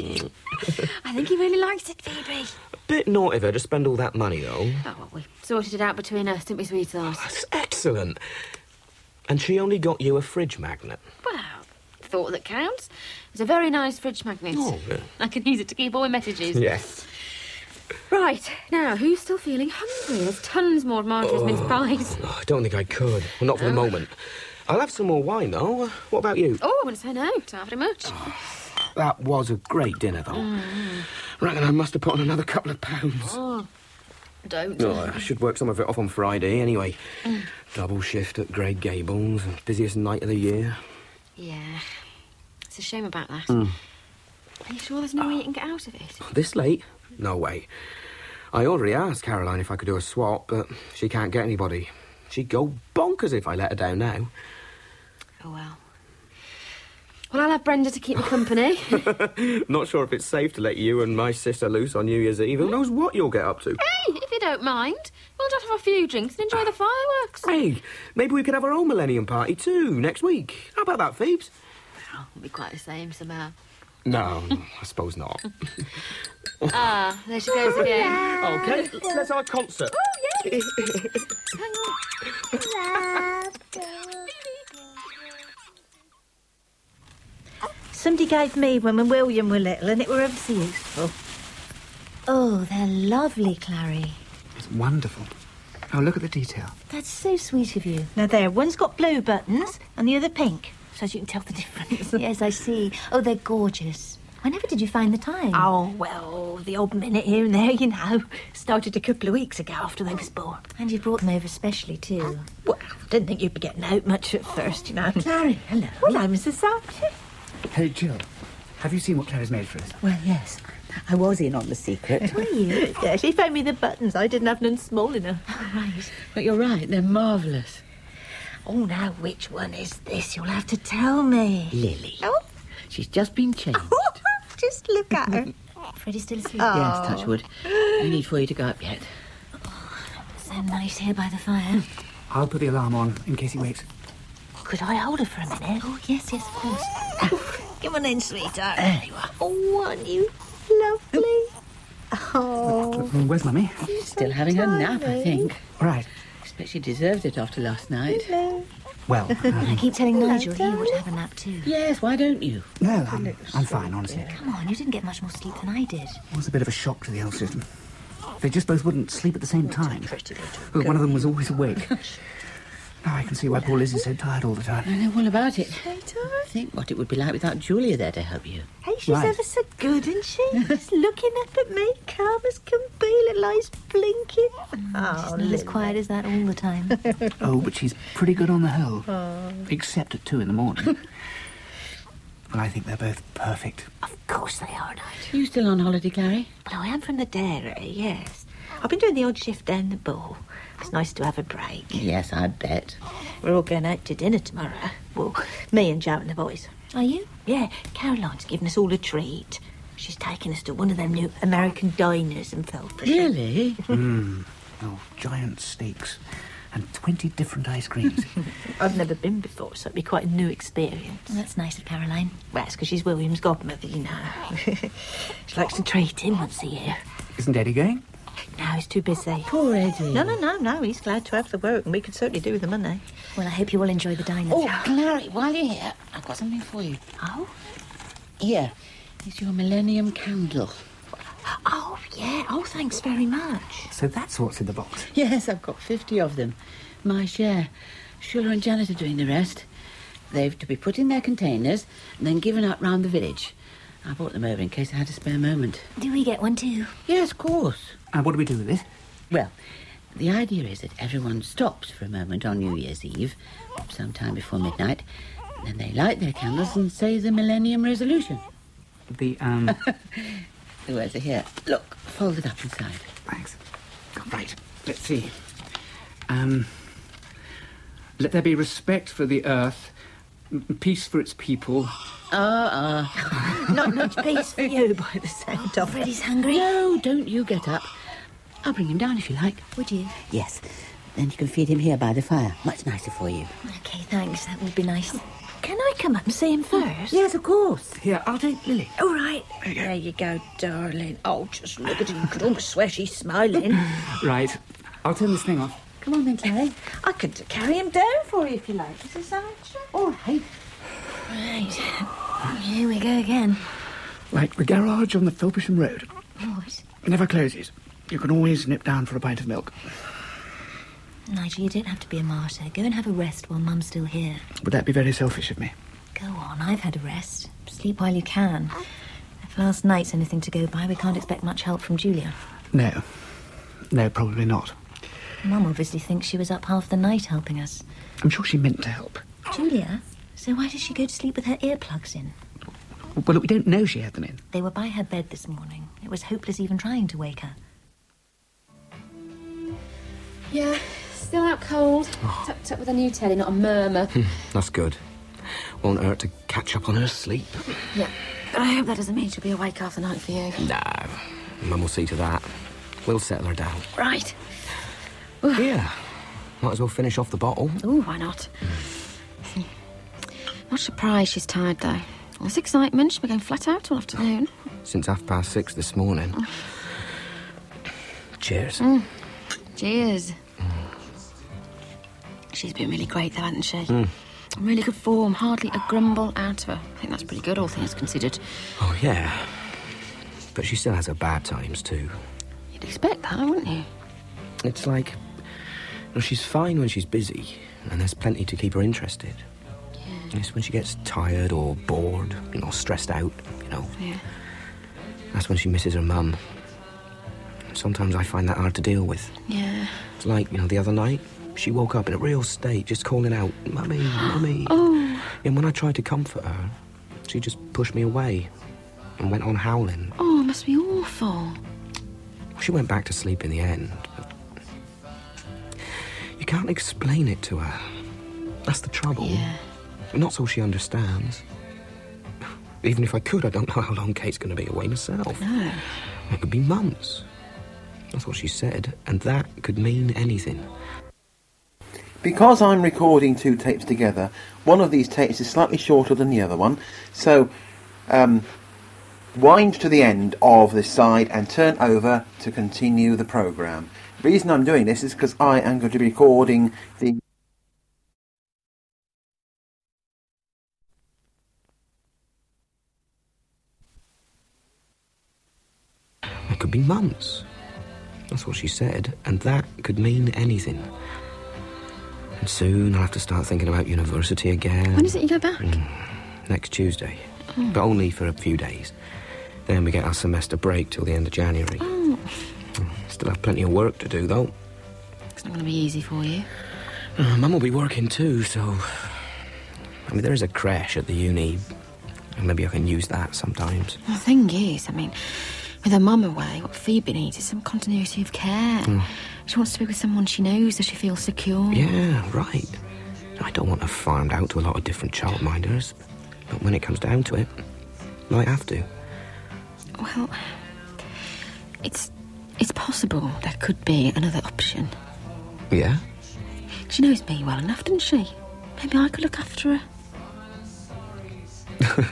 I think he really likes it, Phoebe. A bit naughty of her to spend all that money, though. Oh, well, we sorted it out between us, didn't we, sweetheart? That's excellent. And she only got you a fridge magnet. Well, thought that counts. It's a very nice fridge magnet. Oh, yeah. I can use it to keep all my messages. Yes. Right, now, who's still feeling hungry? There's tons more of Marjorie's mince pies. Oh, I don't think I could. Well, not for the moment. I'll have some more wine, though. What about you? Oh, I wouldn't say no. Don't have very much. That was a great dinner, though. Reckon I must have put on another couple of pounds. Oh, don't. No, I should work some of it off on Friday, anyway. Double shift at Grey Gables, busiest night of the year. Yeah, it's a shame about that. Are you sure there's no way you can get out of it? This late? No way. I already asked Caroline if I could do a swap, but she can't get anybody. She'd go bonkers if I let her down now. Oh, well. Well, I'll have Brenda to keep me company. Not sure if it's safe to let you and my sister loose on New Year's Eve. Who knows what you'll get up to? Hey, if you don't mind, we'll just have a few drinks and enjoy the fireworks. Hey, maybe we could have our own Millennium Party too next week. How about that, Phoebes? Well, it'll be quite the same somehow. No, I suppose not. Ah, there she goes again. OK, let's have a concert. Oh, yes. Somebody gave me one when William were little, and it were ever so useful. Oh, they're lovely, Clary. It's wonderful. Oh, look at the detail. That's so sweet of you. Now there, one's got blue buttons and the other pink, so as you can tell the difference. Yes, I see. Oh, they're gorgeous. Whenever did you find the time? Oh, well, the odd minute here and there, you know. Started a couple of weeks ago after they was born. And you brought them over specially, too. Well, didn't think you'd be getting out much at first, you know. Clary, hello. Hello, Mrs. Sargent. Hey, Jill, have you seen what Clary's made for us? Well, yes. I was in on the secret. Were you? Yeah, she found me the buttons. I didn't have none small enough. Oh, right. But you're right, they're marvellous. Oh, now, which one is this? You'll have to tell me. Lily. Oh. She's just been changed. Just look at her. Freddie's still asleep? Oh. Yes, touch wood. No need for you to go up yet. So nice here by the fire. I'll put the alarm on in case he wakes. Could I hold her for a minute? Oh, yes, yes, of course. Come on in, sweetheart. There you are. Oh, aren't you lovely? Oh. Where's Mummy? Still having her nap, I think. Right. Expect she deserved it after last night. Well, I keep telling Nigel he ought to have a nap too. Yes, why don't you? No, I'm fine, honestly. Come on, you didn't get much more sleep than I did. It was a bit of a shock to the old system. They just both wouldn't sleep at the same time. Well, one of them was always awake. Now I can see why poor Liz is so tired all the time. I know all about it. Think what it would be like without Julia there to help you. Hey, she's ever so good, isn't she? Just looking up at me, calm as can be, little eyes blinking. She's not as quiet as that all the time. Oh, but she's pretty good on the whole. Except at 2 in the morning. Well, I think they're both perfect. Of course they are, Nigel. You still on holiday, Clary? Well, I am from the dairy, yes. I've been doing the odd shift down the Bull. It's nice to have a break. Yes, I bet. We're all going out to dinner tomorrow. Well, me and Joe and the boys. Are you? Yeah, Caroline's giving us all a treat. She's taking us to one of them new American diners in Felpershire. Really? Oh, giant steaks and 20 different ice creams. I've never been before, so it'll be quite a new experience. Well, that's nice of Caroline. Well, that's because she's William's godmother, you know. She likes to treat him once a year. Isn't Eddie going? No, he's too busy. Poor Eddie. No. He's glad to have the work, and we could certainly do with the money. Well, I hope you all enjoy the dinner. Oh, Clary, while you're here, I've got something for you. Oh? Here. It's your Millennium candle. Oh, yeah. Oh, thanks very much. So that's what's in the box? Yes, I've got 50 of them. My share. Schuller and Janet are doing the rest. They've to be put in their containers and then given out round the village. I brought them over in case I had a spare moment. Do we get one too? Yes, of course. And what do we do with it? Well, the idea is that everyone stops for a moment on New Year's Eve, sometime before midnight, then they light their candles and say the Millennium Resolution. The The words are here. Look, folded up inside. Thanks. Right, let's see. Let there be respect for the earth, peace for its people. Not much peace for you by the sound of it. Freddie's hungry. No, don't you get up. I'll bring him down if you like. Would you? Yes. Then you can feed him here by the fire. Much nicer for you. Okay, thanks. That would be nice. Can I come up and see him first? Yes, of course. Here, I'll take Lily. All right. There you go, darling. Oh, just look at him. You could almost swear she's smiling. Right. I'll turn this thing off. Come on then, Clary. I could carry him down for you if you like, Mrs. Sargent. All right. Right. Here we go again. Right, the garage on the Felpersham Road. What? Never closes. You can always nip down for a pint of milk. Nigel, you don't have to be a martyr. Go and have a rest while Mum's still here. Would that be very selfish of me? Go on, I've had a rest. Sleep while you can. If last night's anything to go by, we can't expect much help from Julia. No. No, probably not. Mum obviously thinks she was up half the night helping us. I'm sure she meant to help. Julia? So why does she go to sleep with her earplugs in? Well, we don't know she had them in. They were by her bed this morning. It was hopeless even trying to wake her. Yeah, still out cold. Tucked up with a new telly, not a murmur. That's good. Won't hurt to catch up on her sleep. Yeah, but I hope that doesn't mean she'll be awake half the night for you. No, Mum will see to that. We'll settle her down. Right. Here, might as well finish off the bottle. Ooh, why not? Not surprised she's tired, though. There's excitement. She'll be going flat out all afternoon. Since 6:30 this morning. Cheers. Cheers. She's been really great, though, hasn't she? Really good form. Hardly a grumble out of her. I think that's pretty good, all things considered. Oh, yeah. But she still has her bad times, too. You'd expect that, wouldn't you? It's like... she's fine when she's busy, and there's plenty to keep her interested. Yeah. It's when she gets tired or bored, stressed out, Yeah. That's when she misses her mum. Sometimes I find that hard to deal with. Yeah. It's like, the other night, she woke up in a real state, just calling out, Mummy, Mummy. Oh. And when I tried to comfort her, she just pushed me away and went on howling. Oh, it must be awful. She went back to sleep in the end, but you can't explain it to her. That's the trouble. Yeah. Not so she understands. Even if I could, I don't know how long Kate's going to be away myself. No. It could be months. That's what she said, and that could mean anything. Because I'm recording 2 tapes together, one of these tapes is slightly shorter than the other one, so wind to the end of this side and turn over to continue the programme. The reason I'm doing this is because I am going to be recording the... It could be months. That's what she said, and that could mean anything. And soon I'll have to start thinking about university again. When is it you go back? Next Tuesday. But only for a few days. Then we get our semester break till the end of January. Oh. Still have plenty of work to do, though. It's not going to be easy for you. Mum will be working too, so... there is a creche at the uni. And maybe I can use that sometimes. The thing is, with her mum away, what Phoebe needs is some continuity of care. She wants to be with someone she knows so she feels secure. Yeah, right. I don't want her farmed out to a lot of different childminders. But when it comes down to it, I have to. Well, it's possible there could be another option. Yeah? She knows me well enough, doesn't she? Maybe I could look after her.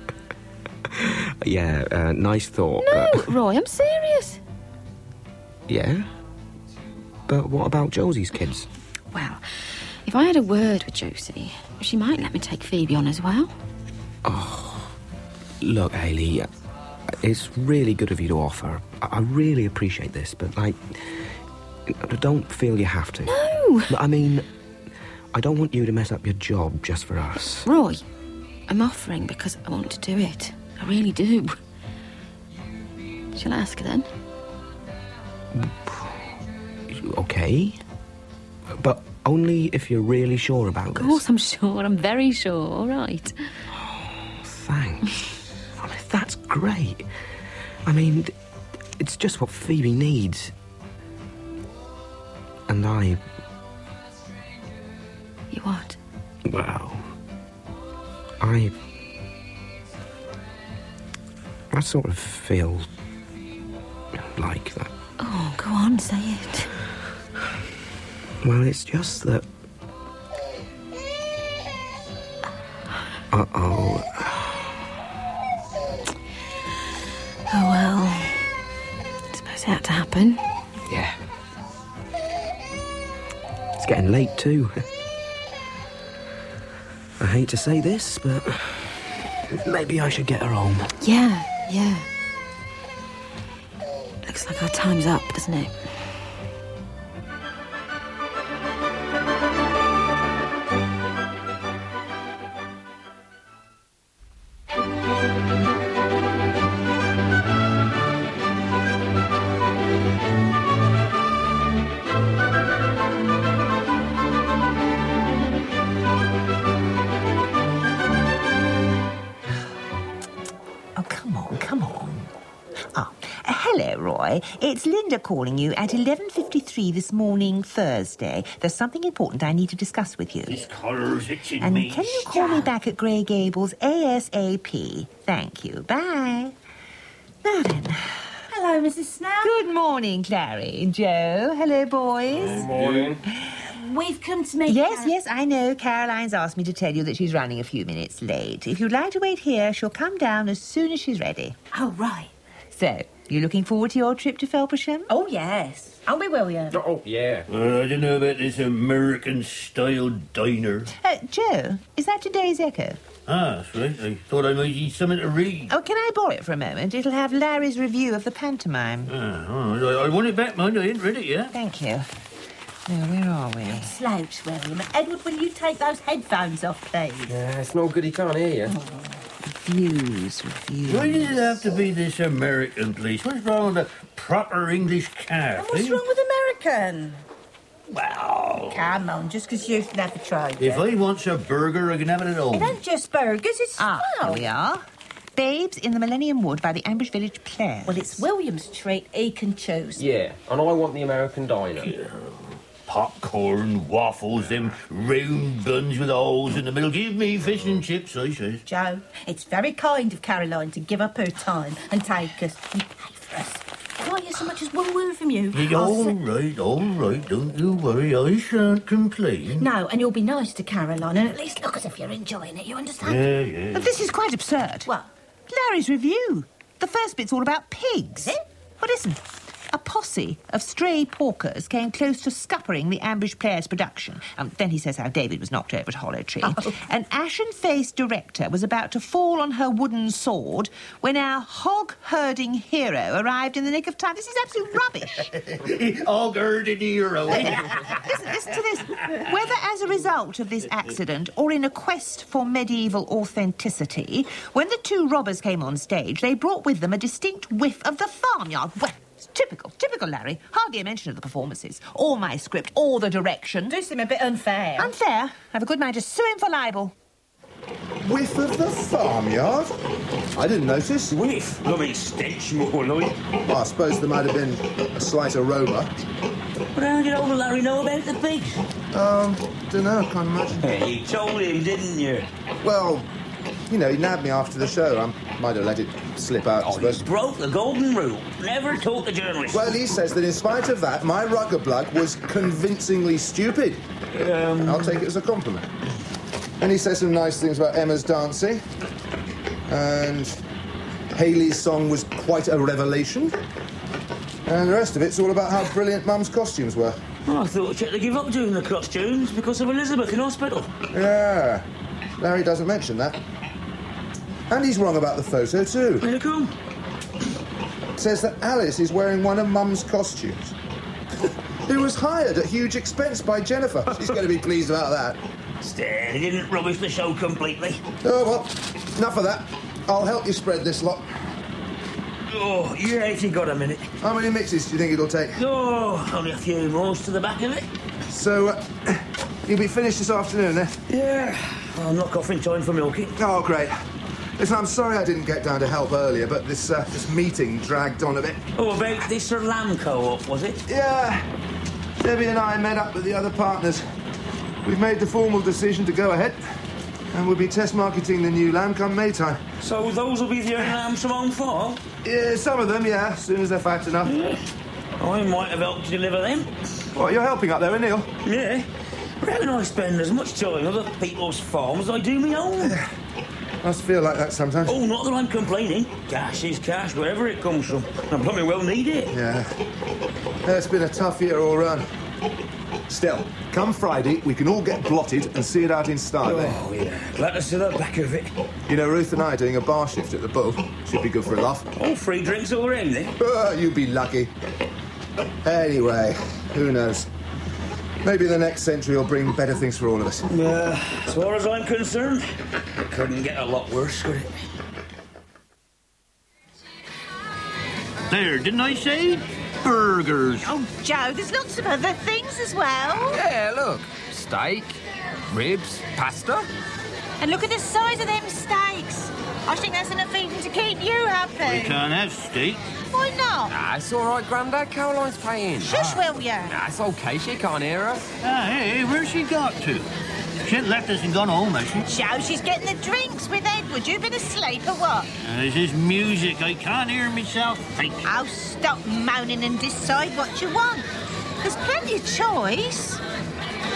Yeah, nice thought. No, but... Roy, I'm serious. Yeah? But what about Josie's kids? Well, if I had a word with Josie, she might let me take Phoebe on as well. Oh, look, Hayley, it's really good of you to offer. I really appreciate this, but, I don't feel you have to. No! I don't want you to mess up your job just for us. Roy, I'm offering because I want to do it. I really do. Shall I ask her then? Okay. But only if you're really sure about this. Of course I'm sure. I'm very sure. All right. Thanks. That's great. It's just what Phoebe needs. And I... You what? Well... I sort of feel like that. Oh, go on, say it. Well, it's just that... Uh-oh. Oh, well. I suppose it had to happen. Yeah. It's getting late, too. I hate to say this, but... maybe I should get her home. Yeah. Looks like our time's up, doesn't it? It's Linda calling you at 11:53 this morning, Thursday. There's something important I need to discuss with you. This collar's itching and me. Can you call me back at Grey Gables ASAP? Thank you. Bye. Now then. Hello, Mrs. Snell. Good morning, Clary. Joe. Hello, boys. Good morning. we've come to meet Yes, I know. Caroline's asked me to tell you that she's running a few minutes late. If you'd like to wait here, she'll come down as soon as she's ready. Oh, right. So, you looking forward to your trip to Felpersham? Oh, yes. Aren't we, William? Oh, yeah. I don't know about this American-style diner. Joe, is that today's Echo? Ah, that's right. I thought I might need something to read. Oh, can I borrow it for a moment? It'll have Larry's review of the pantomime. I want it back, mind. I ain't read it yet. Thank you. Now, where are we? Slouch, William. Edward, will you take those headphones off, please? Yeah, it's no good, he can't hear you. Reviews. Why does it have to be this American place? What's wrong with a proper English cafe? What's wrong with American? Well... Come on, just because you've never tried it. If I want a burger, I can have it at home. It ain't just burgers, it's... Here we are. Babes in the Millennium Wood by the Ambush Village Play. Well, it's William's treat. He can choose. Yeah, and I want the American diner. Yeah. Popcorn, waffles, them round buns with holes in the middle. Give me fish and chips, I says. Joe, it's very kind of Caroline to give up her time and take us and pay for us. If I hear so much as one word from you... All right, don't you worry, I shan't complain. No, and you'll be nice to Caroline and at least look as if you're enjoying it, you understand? Yeah. But this is quite absurd. What? Larry's review. The first bit's all about pigs. Is it? Well, listen. A posse of stray porkers came close to scuppering the Ambush Players production. Then he says how David was knocked over at Hollow Tree. Oh. An ashen-faced director was about to fall on her wooden sword when our hog-herding hero arrived in the nick of time. This is absolute rubbish. Hog-herding hero. Listen to this. Whether as a result of this accident or in a quest for medieval authenticity, when the two robbers came on stage, they brought with them a distinct whiff of the farmyard. Well, typical Larry. Hardly a mention of the performances, or my script, or the direction. Do seem a bit unfair. Unfair? I've a good mind to sue him for libel. Whiff of the farmyard? I didn't notice. Whiff? I mean, stench more like. Well, I suppose there might have been a slight aroma. But how did old Larry know about the pigs? Don't know, can't imagine. Hey, you told him, didn't you? Well, you know, he nabbed me after the show. I might have let it slip out, I suppose. You broke the golden rule. Never talk to journalists. Well, he says that in spite of that, my rugger-blug was convincingly stupid. I'll take it as a compliment. And he says some nice things about Emma's dancing. And Hayley's song was quite a revelation. And the rest of it's all about how brilliant Mum's costumes were. Oh, I thought you had to give up doing the costumes because of Elizabeth in hospital. Yeah. Larry doesn't mention that. And he's wrong about the photo, too. Here you come. Says that Alice is wearing one of Mum's costumes. It was hired at huge expense by Jennifer. She's going to be pleased about that. Still, he didn't rubbish the show completely. Oh, well, enough of that. I'll help you spread this lot. Oh, yeah, if you got a minute. How many mixes do you think it'll take? Oh, only a few more to the back of it. So, you'll be finished this afternoon, eh? Yeah. I'm not off in time for milking. Oh, great. Listen, I'm sorry I didn't get down to help earlier, but this meeting dragged on a bit. Oh, about this lamb co-op, was it? Yeah. Debbie and I met up with the other partners. We've made the formal decision to go ahead, and we'll be test marketing the new lamb come May time. So those will be the lambs from Home Farm? Yeah, some of them, yeah, as soon as they're fat enough. I might have helped to deliver them. What, you're helping up there, Neil? Yeah. Reckon I spend as much time on other people's farms as I do my own. Must feel like that sometimes. Oh, not that I'm complaining. Cash is cash, wherever it comes from. I blooming well need it. Yeah. It's been a tough year all round. Still, come Friday, we can all get blotted and see it out in style, Oh, yeah. Glad to see the back of it. You know, Ruth and I are doing a bar shift at the Bull. Should be good for a laugh. Oh, free drinks all around then? You'd be lucky. Anyway, who knows? Maybe the next century will bring better things for all of us. As far as I'm concerned, it couldn't get a lot worse, could it? There, didn't I say? Burgers. Oh, Joe, there's lots of other things as well. Yeah, look. Steak, ribs, pasta. And look at the size of them steaks. I think that's enough eating to keep you happy. We can't have steak. Why not? Nah, it's all right, Grandad. Caroline's paying. Shush, will ya? Nah, it's okay. She can't hear us. Hey, where's she got to? She ain't left us and gone home, has she? Joe, she's getting the drinks with Edward. You been asleep or what? This is music. I can't hear myself think. Oh, stop moaning and decide what you want. There's plenty of choice.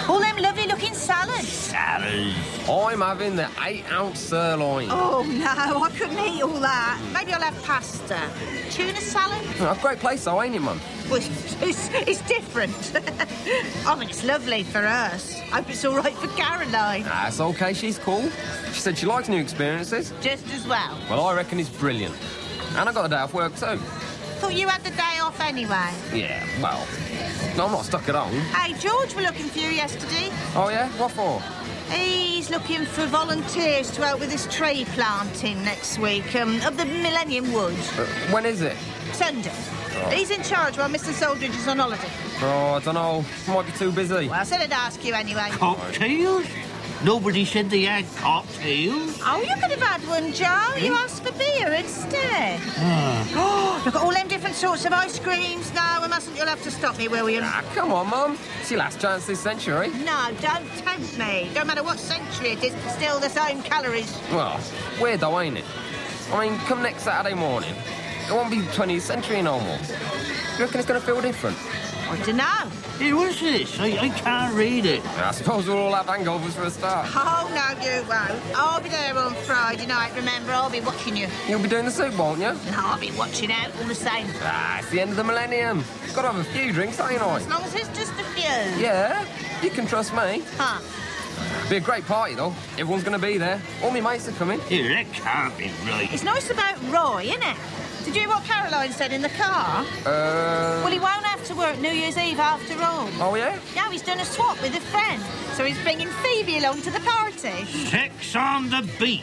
All them lovely-looking salads. Salads. I'm having the 8-ounce sirloin. Oh, no, I couldn't eat all that. Maybe I'll have pasta. Tuna salad? Oh, great place though, ain't it, Mum? Well, it's different. I mean, it's lovely for us. Hope it's all right for Caroline. That's okay, she's cool. She said she likes new experiences. Just as well. Well, I reckon it's brilliant. And I got a day off work too. Thought you had the day off anyway. Yeah, well, no, I'm not stuck at home. Hey, George were looking for you yesterday. Oh, yeah? What for? He's looking for volunteers to help with this tree planting next week, up the Millennium Woods. When is it? Sunday. Oh. He's in charge while Mr. Soldridge is on holiday. Oh, I don't know. Might be too busy. Well, I said I'd ask you anyway. Cocktails? Nobody said they had cocktails. Oh, you could have had one, Joe. You asked for beer instead. Oh, look at all them different sorts of ice creams. No, we mustn't. You'll have to stop me, William. Ah, come on, Mum. It's your last chance this century. No, don't tempt me. Don't matter what century it is, still the same calories. Well, weird though, ain't it? I mean, come next Saturday morning, it won't be 20th century no more. You reckon it's going to feel different? I don't know. Hey, what's this? I can't read it. I suppose we'll all have hangovers for a start. Oh, no, you won't. I'll be there on Friday night, remember. I'll be watching you. You'll be doing the soup, won't you? No, I'll be watching out all the same. Ah, it's the end of the millennium. Got to have a few drinks, ain't I? As long as it's just a few. Yeah, you can trust me. Huh. Be a great party, though. Everyone's going to be there. All my mates are coming. Yeah, that can't be right. It's nice about Roy, isn't it? Did you hear what Caroline said in the car? Well, he won't have to work New Year's Eve after all. Oh, yeah? No, he's done a swap with a friend. So he's bringing Phoebe along to the party. Sex on the beach.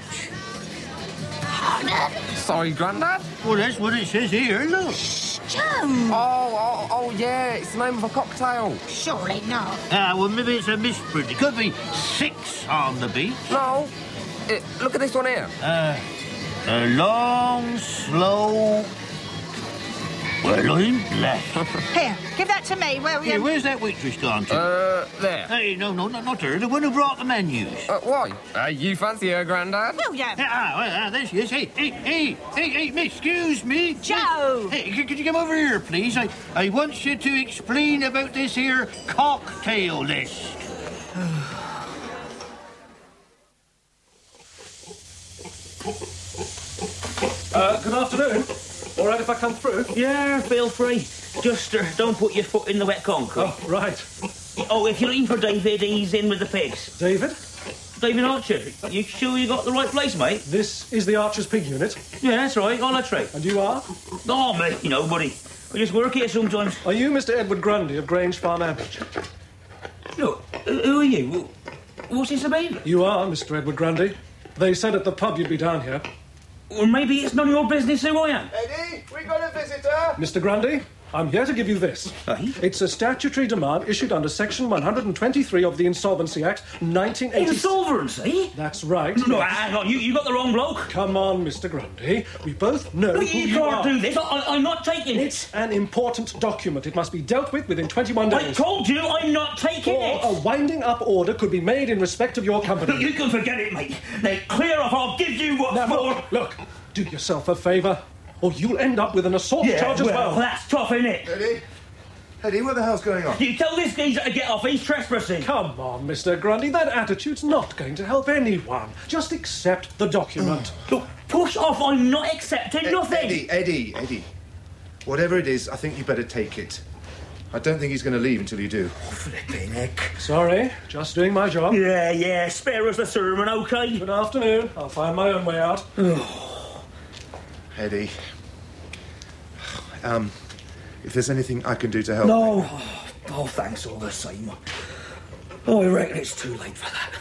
Sorry, Grandad? Well, that's what it says here, look. Joe! Oh, yeah, it's the name of a cocktail. Surely not. Well, maybe it's a misprint. It could be 6 on the beach. No. Look at this one here. A long, slow... Well, I'm blessed. Here, give that to me, will you? Hey, where's that waitress gone to? There. Hey, no, not her. The one who brought the menus. Why? You fancy her, Grandad? Well, yeah. There she is. Hey, miss, excuse me. Joe! Hey, could you come over here, please? I want you to explain about this here cocktail list. Good afternoon. All right if I come through? Yeah, feel free. Just don't put your foot in the wet concrete. Oh, right. Oh, if you're looking for David, he's in with the pigs. David? David Archer. You sure you got the right place, mate? This is the Archer's Pig Unit. Yeah, that's right. On a tree. And you are? Oh, mate, nobody. I just work here sometimes. Are you Mr. Edward Grundy of Grange Farm Abbage? Look, who are you? What's this about? You are Mr. Edward Grundy. They said at the pub you'd be down here. Well, maybe it's none of your business who I am. Eddie, we got a visitor. Mr. Grundy, I'm here to give you this. It's a statutory demand issued under Section 123 of the Insolvency Act, 1980... Insolvency? That's right. No, hang on, you got the wrong bloke. Come on, Mr. Grundy. We both know who you can't are. do this. I'm not taking it. It's an important document. It must be dealt with within 21 days. I told you I'm not taking it. A winding up order could be made in respect of your company. Look, you can forget it, mate. Now, clear off, I'll give you what's Now, more. Look, do yourself a favour, or you'll end up with an assault charge as well. That's tough, isn't it? Eddie, what the hell's going on? You tell this geezer to get off, he's trespassing. Come on, Mr. Grundy, that attitude's not going to help anyone. Just accept the document. Look, push off, I'm not accepting nothing. Eddie. Whatever it is, I think you better take it. I don't think he's going to leave until you do. Flipping heck. Sorry, just doing my job. Yeah, spare us the sermon, OK? Good afternoon. I'll find my own way out. Eddie. If there's anything I can do to help... No. Oh, thanks all the same. I reckon it's too late for that.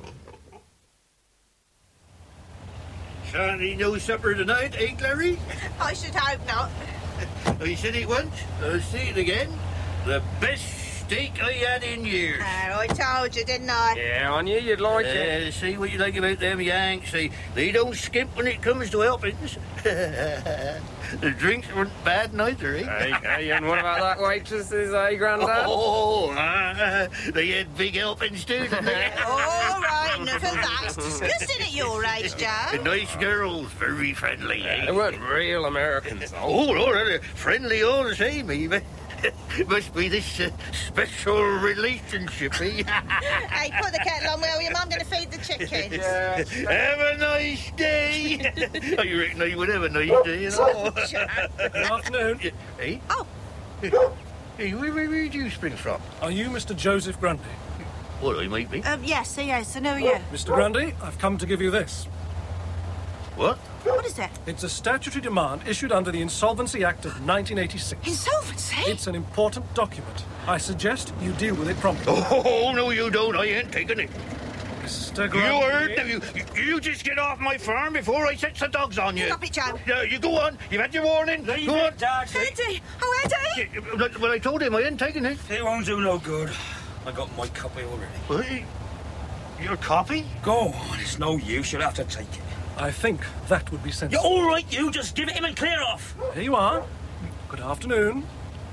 Shan't eat no supper tonight, eh, Clary? I should hope not. I said it once, I'll say it again. The best steak I had in years. I told you, didn't I? Yeah, I knew you'd like it. See what you like about them Yanks. They don't skimp when it comes to helpings. The drinks weren't bad neither, eh? Hey, and what about that waitresses, eh, Grandad? They had big helpings too, didn't they? All right, enough of that. It's disgusting at your age, Joe. Nice girls, very friendly, eh? They weren't real Americans, though. Oh, they're friendly all the same, even. Must be this special relationship, eh? Hey, put the kettle on, will you? I'm going to feed the chickens. Yes. Have a nice day. Oh, you reckon I would have a nice day, you know? Good afternoon. Hey? Oh. Hey, where did you spring from? Are you Mr. Joseph Grundy? Well, I might be. Yes, I know you. Mr. Grundy, I've come to give you this. What? What is it? It's a statutory demand issued under the Insolvency Act of 1986. Insolvency? It's an important document. I suggest you deal with it promptly. Oh, no, you don't. I ain't taking it. Mr. You heard? Grundy. You just get off my farm before I set the dogs on you. Stop it, Joe. No, you go on. You've had your warning. Leave go it, on. Dad. Eddie! Oh, Eddie! Well, I told him I ain't taking it. It won't do no good. I got my copy already. What? Your copy? Go on, it's no use. You'll have to take it. I think that would be sensible. You're all right, you. Just give it him and clear off. Here you are. Good afternoon.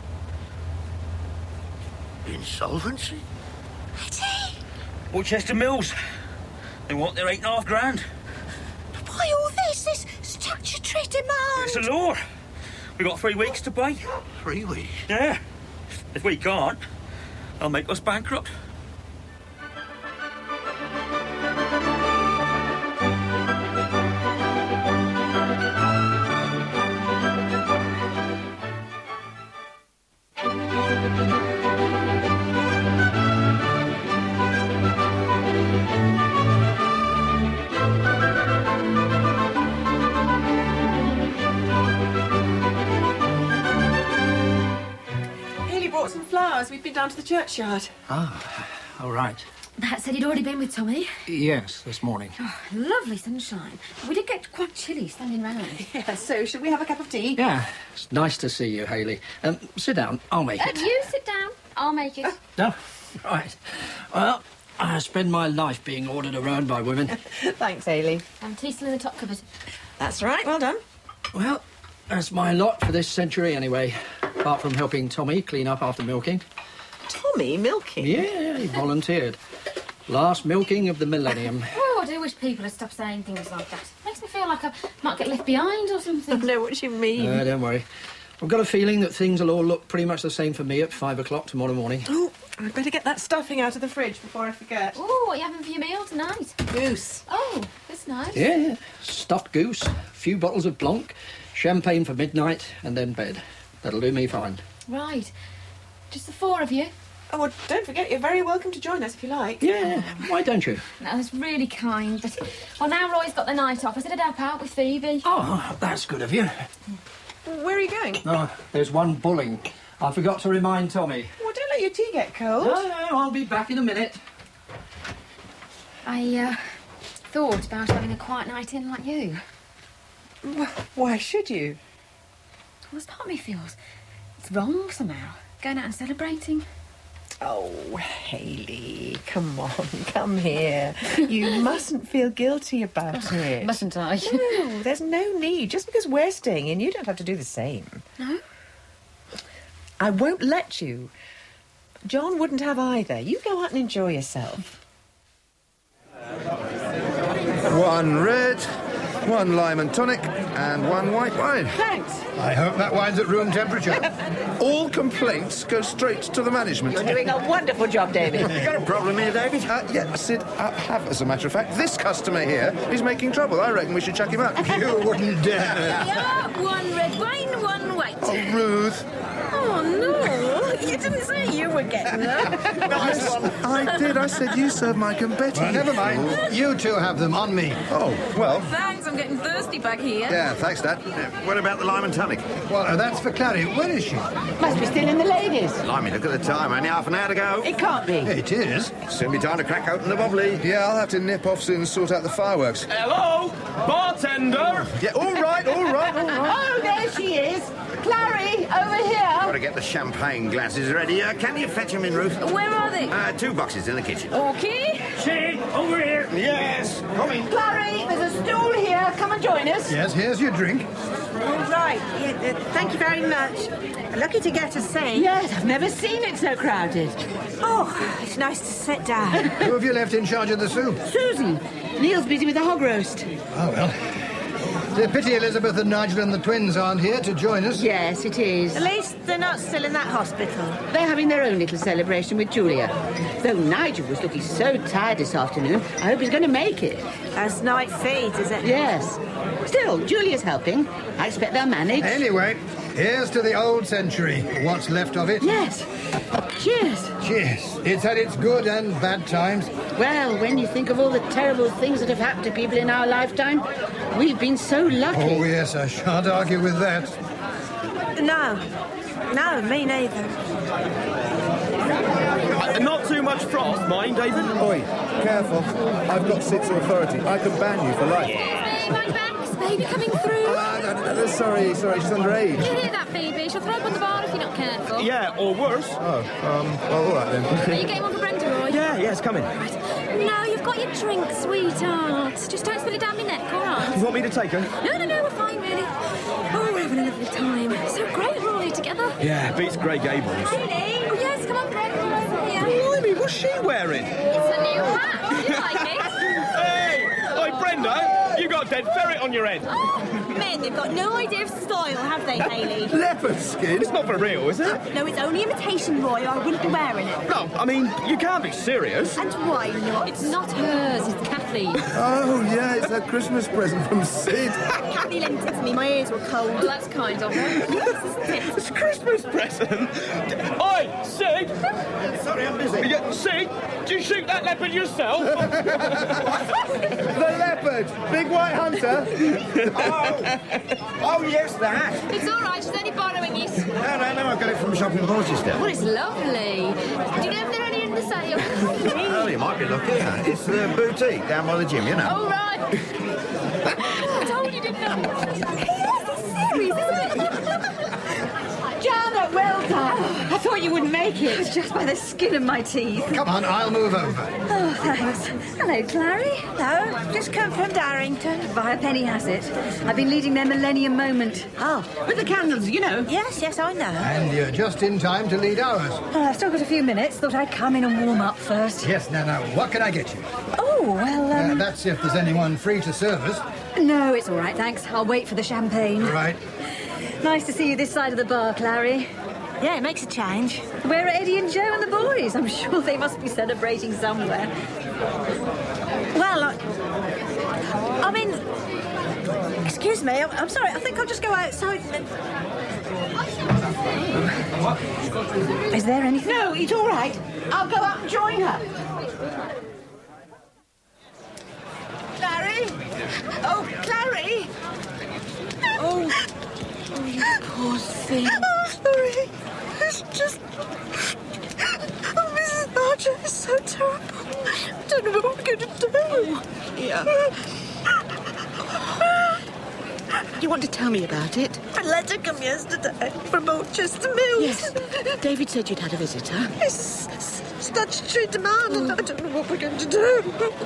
Insolvency? Eddie! Worcester Mills. They want their $8.5 grand. Why all this statutory demand? It's a law. We've got 3 weeks to pay. 3 weeks? Yeah. If we can't, they'll make us bankrupt. Some flowers. We've been down to the churchyard. Ah, all right. That said he'd already been with Tommy. Yes, this morning. Oh, lovely sunshine. We did get quite chilly standing round. Yeah, so should we have a cup of tea? Yeah, it's nice to see you, Hayley. Sit down. I'll make it. You sit down. I'll make it. No? Right. Well, I spend my life being ordered around by women. Thanks, Hayley. Tea's still in the top cupboard. That's right. Well done. Well, that's my lot for this century anyway. Apart from helping Tommy clean up after milking. Tommy milking? Yeah, he volunteered. Last milking of the millennium. Oh, I do wish people would stop saying things like that. Makes me feel like I might get left behind or something. I know what you mean. Don't worry. I've got a feeling that things will all look pretty much the same for me at 5 o'clock tomorrow morning. Oh, I'd better get that stuffing out of the fridge before I forget. Oh, what are you having for your meal tonight? Goose. Oh, that's nice. Yeah, stuffed goose, a few bottles of Blanc, champagne for midnight, and then bed. That'll do me fine. Right. Just the 4 of you? Oh, well, don't forget, you're very welcome to join us if you like. Yeah, why don't you? No, that's really kind, but... Well, now Roy's got the night off. I said I'd help out with Phoebe. Oh, that's good of you. Where are you going? Oh, there's one bulling. I forgot to remind Tommy. Well, don't let your tea get cold. No, I'll be back in a minute. I, thought about having a quiet night in like you. Why should you? Well, part of me feels it's wrong somehow, going out and celebrating. Oh, Hayley, come on, come here. You mustn't feel guilty about it. Mustn't I? No, there's no need. Just because we're staying in, you don't have to do the same. No? I won't let you. John wouldn't have either. You go out and enjoy yourself. 1 red, 1 lime and tonic, and 1 white wine. Thanks. I hope that wine's at room temperature. All complaints go straight to the management. You're doing a wonderful job, David. You got a problem here, David? Yeah, Sid, I have, as a matter of fact. This customer here is making trouble. I reckon we should chuck him out. You wouldn't dare. Yeah, 1 red wine, 1 white. Oh, Ruth. Oh, no. You didn't say you were getting that. Nice one. I did. I said you serve Mike and Betty. Well, never mind. You two have them on me. Oh, well. Thanks, I'm getting thirsty back here. Yeah, thanks, Dad. What about the lime and tonic? Well, that's for Clary. Where is she? Must be still in the ladies. Blimey, look at the time. Only half an hour to go. It can't be. It is. Soon be time to crack open the bubbly. Yeah, I'll have to nip off soon and sort out the fireworks. Hello, bartender. Yeah, all right. Oh, there she is. Clary, over here. Got to get the champagne glasses ready. Can you fetch them in, Ruth? Where are they? 2 boxes in the kitchen. Okay. Sid, over here. Yes, coming. Clary, there's a stool here. Come and join us. Yes, here's your drink. All right. Yeah, thank you very much. Lucky to get a seat. Yes, I've never seen it so crowded. Oh, it's nice to sit down. Who have you left in charge of the soup? Susan, Neil's busy with the hog roast. Oh, well. It's a pity Elizabeth and Nigel and the twins aren't here to join us. Yes, it is. At least they're not still in that hospital. They're having their own little celebration with Julia. Though Nigel was looking so tired this afternoon, I hope he's going to make it. That's night feeds, is it? Yes. Still, Julia's helping. I expect they'll manage. Anyway, here's to the old century. What's left of it. Yes. Cheers. Cheers. It's had its good and bad times. Well, when you think of all the terrible things that have happened to people in our lifetime, we've been so lucky. Oh, yes, I shan't argue with that. No, me neither. Not too much frost, mind, David? Oi, careful. I've got Sid's authority. I can ban you for life. Baby coming through. No, sorry, she's underage. You hear that, Phoebe? She'll throw up on the bar if you're not careful. Yeah, or worse. Oh, well, all right then. Are you getting one for Brenda, Roy? Yeah, it's coming. Right. No, you've got your drink, sweetheart. Just don't spill it down my neck, all right? You want me to take her? No, we're fine, really. Oh, we're having a lovely time. So great, Roy, together. Yeah, beats Grey Gables. Hayley? Oh, yes, come on, Brenda. Blimey, what's she wearing? It's a new hat. You like it? Hey! Oi, Brenda, you got a dead ferret on your head. Men, they've got no idea of style, have they, Hayley? Leopard skin? It's not for real, is it? No, it's only imitation, Roy, or I wouldn't be wearing it. No, I mean, you can't be serious. And why not? It's not hers, it's Kathleen. Oh, yeah, it's that Christmas present from Sid. Kathy lent it to me, my ears were cold. Well, that's kind of her. It's a Christmas present. Oi, Sid! Sorry, I'm busy. Sid, do you shoot that leopard yourself? The leopard! Big white hunter? Oh, yes, that. It's all right, she's only borrowing it. No, I got it from a shop in Porchester. Well, it's lovely. Do you know if they're only in the sale? Oh, you might be lucky. It's the boutique down by the gym, you know. Oh, right. I told you, didn't I? Yes, it's serious, isn't it? Janet, well done. I thought you wouldn't make it. It's just by the skin of my teeth. Come on, I'll move over. Oh, thanks. Hello, Clary. Hello, just come from Darrington. Via Penny has it. I've been leading their Millennium Moment. Oh, With the candles, you know. yes, I know. And you're just in time to lead ours. Oh, I've still got a few minutes. Thought I'd come in and warm up first. Yes, now, what can I get you? Oh, well, That's if there's anyone free to serve us. No, it's all right, thanks. I'll wait for the champagne. Right. Nice to see you this side of the bar, Clary. Yeah, it makes a change. Where are Eddie and Joe and the boys? I'm sure they must be celebrating somewhere. Well, I mean, excuse me, I'm sorry, I think I'll just go outside. Is there anything? No, it's all right. I'll go out and join her. Clary? Oh, Clary! Oh, you poor thing. Oh, sorry. It's just... Oh, Mrs. Archer is so terrible. I don't know what we're going to do. Yeah. You want to tell me about it? A letter come yesterday from Porchester Mills. Yes. David said you'd had a visitor. It's statutory demand, and I don't know what we're going to do.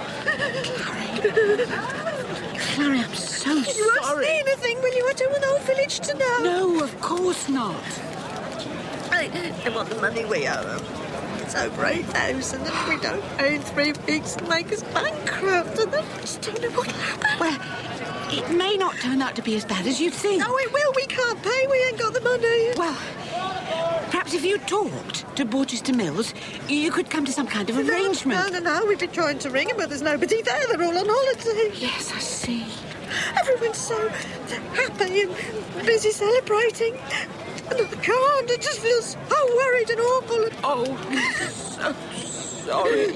Clary, I'm so You won't sorry. say anything, will you? I don't want the whole village to know. No, of course not. I want the money we owe them. It's over 8,000, and if we don't pay in 3 weeks, it'll make us bankrupt, and I just don't know what'll happen. Well, it may not turn out to be as bad as you think. No, it will. We can't pay. We ain't got the money. Well, perhaps if you talked to Porchester Mills, you could come to some kind of arrangement. No. We've been trying to ring them, but there's nobody there. They're all on holiday. Yes, I see. Everyone's so happy and busy celebrating. And I can't. I just feel so worried and awful. And... Oh, so sorry.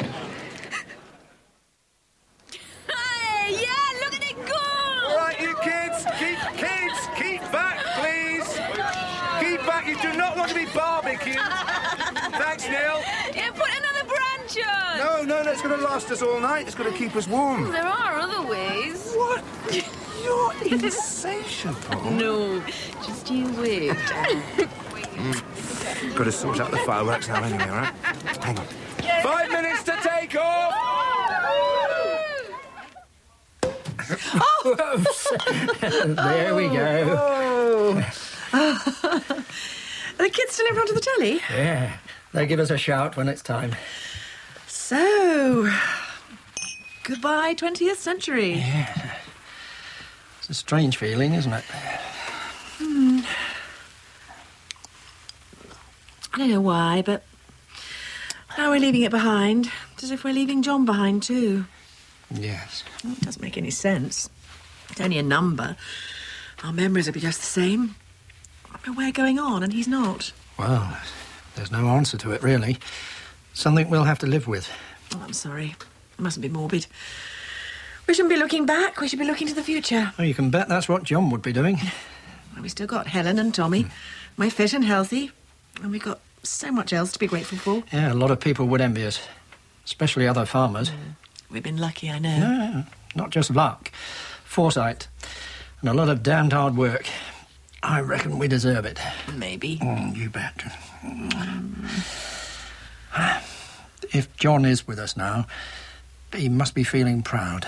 Hey, yeah, look at it go! All right, you kids, keep back, please. Keep back. You do not want to be barbecued. Thanks, Neil. Yeah, put another branch on. No, that's going to last us all night. It's going to keep us warm. There are other ways. What? You're insatiable. No, just you wait. Got to sort out the fireworks now anyway, all right? Hang on. 5 minutes to take off! There we go. Are the kids still in front of the telly? Yeah, they give us a shout when it's time. So, goodbye 20th century. Yeah. It's a strange feeling, isn't it? I don't know why, but now we're leaving it behind. It's as if we're leaving John behind, too. Yes. It doesn't make any sense. It's only a number. Our memories will be just the same. But we're going on, and he's not. Well, there's no answer to it, really. Something we'll have to live with. Oh, I'm sorry. I mustn't be morbid. We shouldn't be looking back. We should be looking to the future. Oh, you can bet that's what John would be doing. Well, we've still got Helen and Tommy. We're fit and healthy. And we've got so much else to be grateful for. Yeah, a lot of people would envy us. Especially other farmers. We've been lucky, I know. No, not just luck. Foresight. And a lot of damned hard work. I reckon we deserve it. Maybe. You bet. If John is with us now, he must be feeling proud.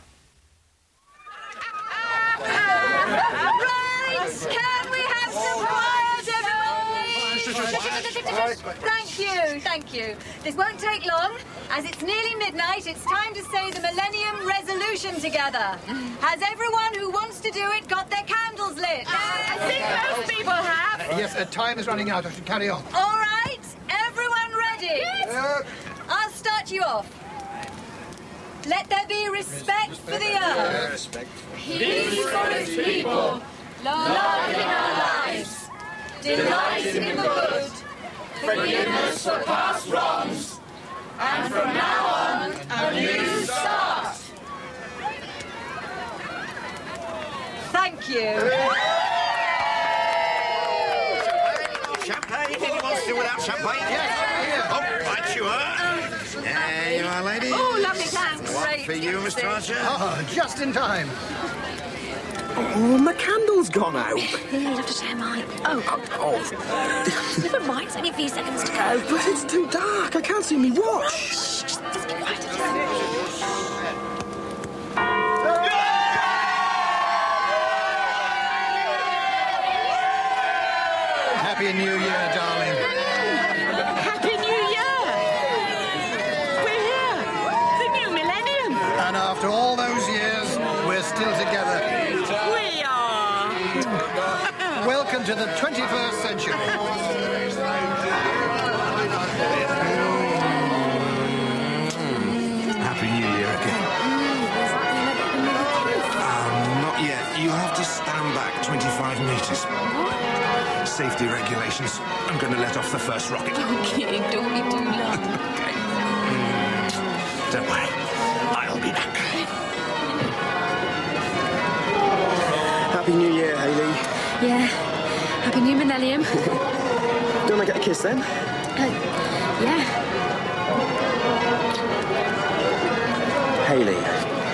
Right, can we have some quiet, everyone? Thank you. This won't take long. As it's nearly midnight, it's time to say the Millennium Resolution together. Has everyone who wants to do it got their candles lit? I think most people have. Yes, time is running out. I should carry on. All right, everyone ready? Yes. I'll start you off. Let there be respect for the earth. Respect. Peace for its people. Love in our lives. Delight in the good. Forgiveness for past wrongs. And from now on, a new start. Thank you. Champagne? Anyone still without champagne? Yes. Oh, right you are. There you are, lady. Oh, lovely, thanks. One Great. for you, Mr. Archer. Ah, just in time. Oh, my candle's gone out. Lily, you'll have to share mine. Oh. Never mind, it's only a few seconds to go. But it's too dark. I can't see me watch. Shh, just be quiet. Happy New Year, darling. Happy New Year! We're here. The new millennium. And after all those years, we're still together. We are. Welcome to the 21st century. Happy New Year again. Not yet. You have to stand back 25 metres. Safety regulations. I'm going to let off the first rocket. Okay, don't be too loud. Okay. Don't worry. I'll be back. Happy New Year, Hayley. Yeah. Happy New Millennium. Don't I get a kiss then? Yeah. Hayley.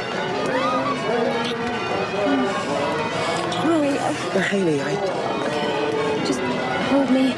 Roy, Hayley, just hold me.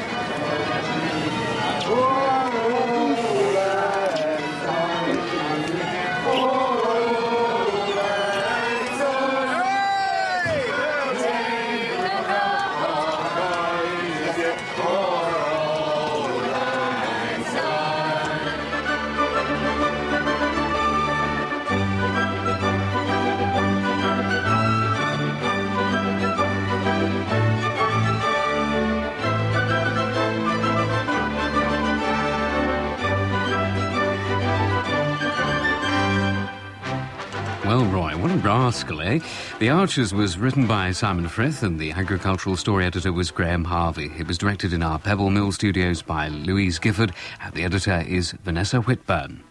Well, Roy, what a rascal, eh? The Archers was written by Simon Frith and the agricultural story editor was Graham Harvey. It was directed in our Pebble Mill studios by Louise Gifford and the editor is Vanessa Whitburn.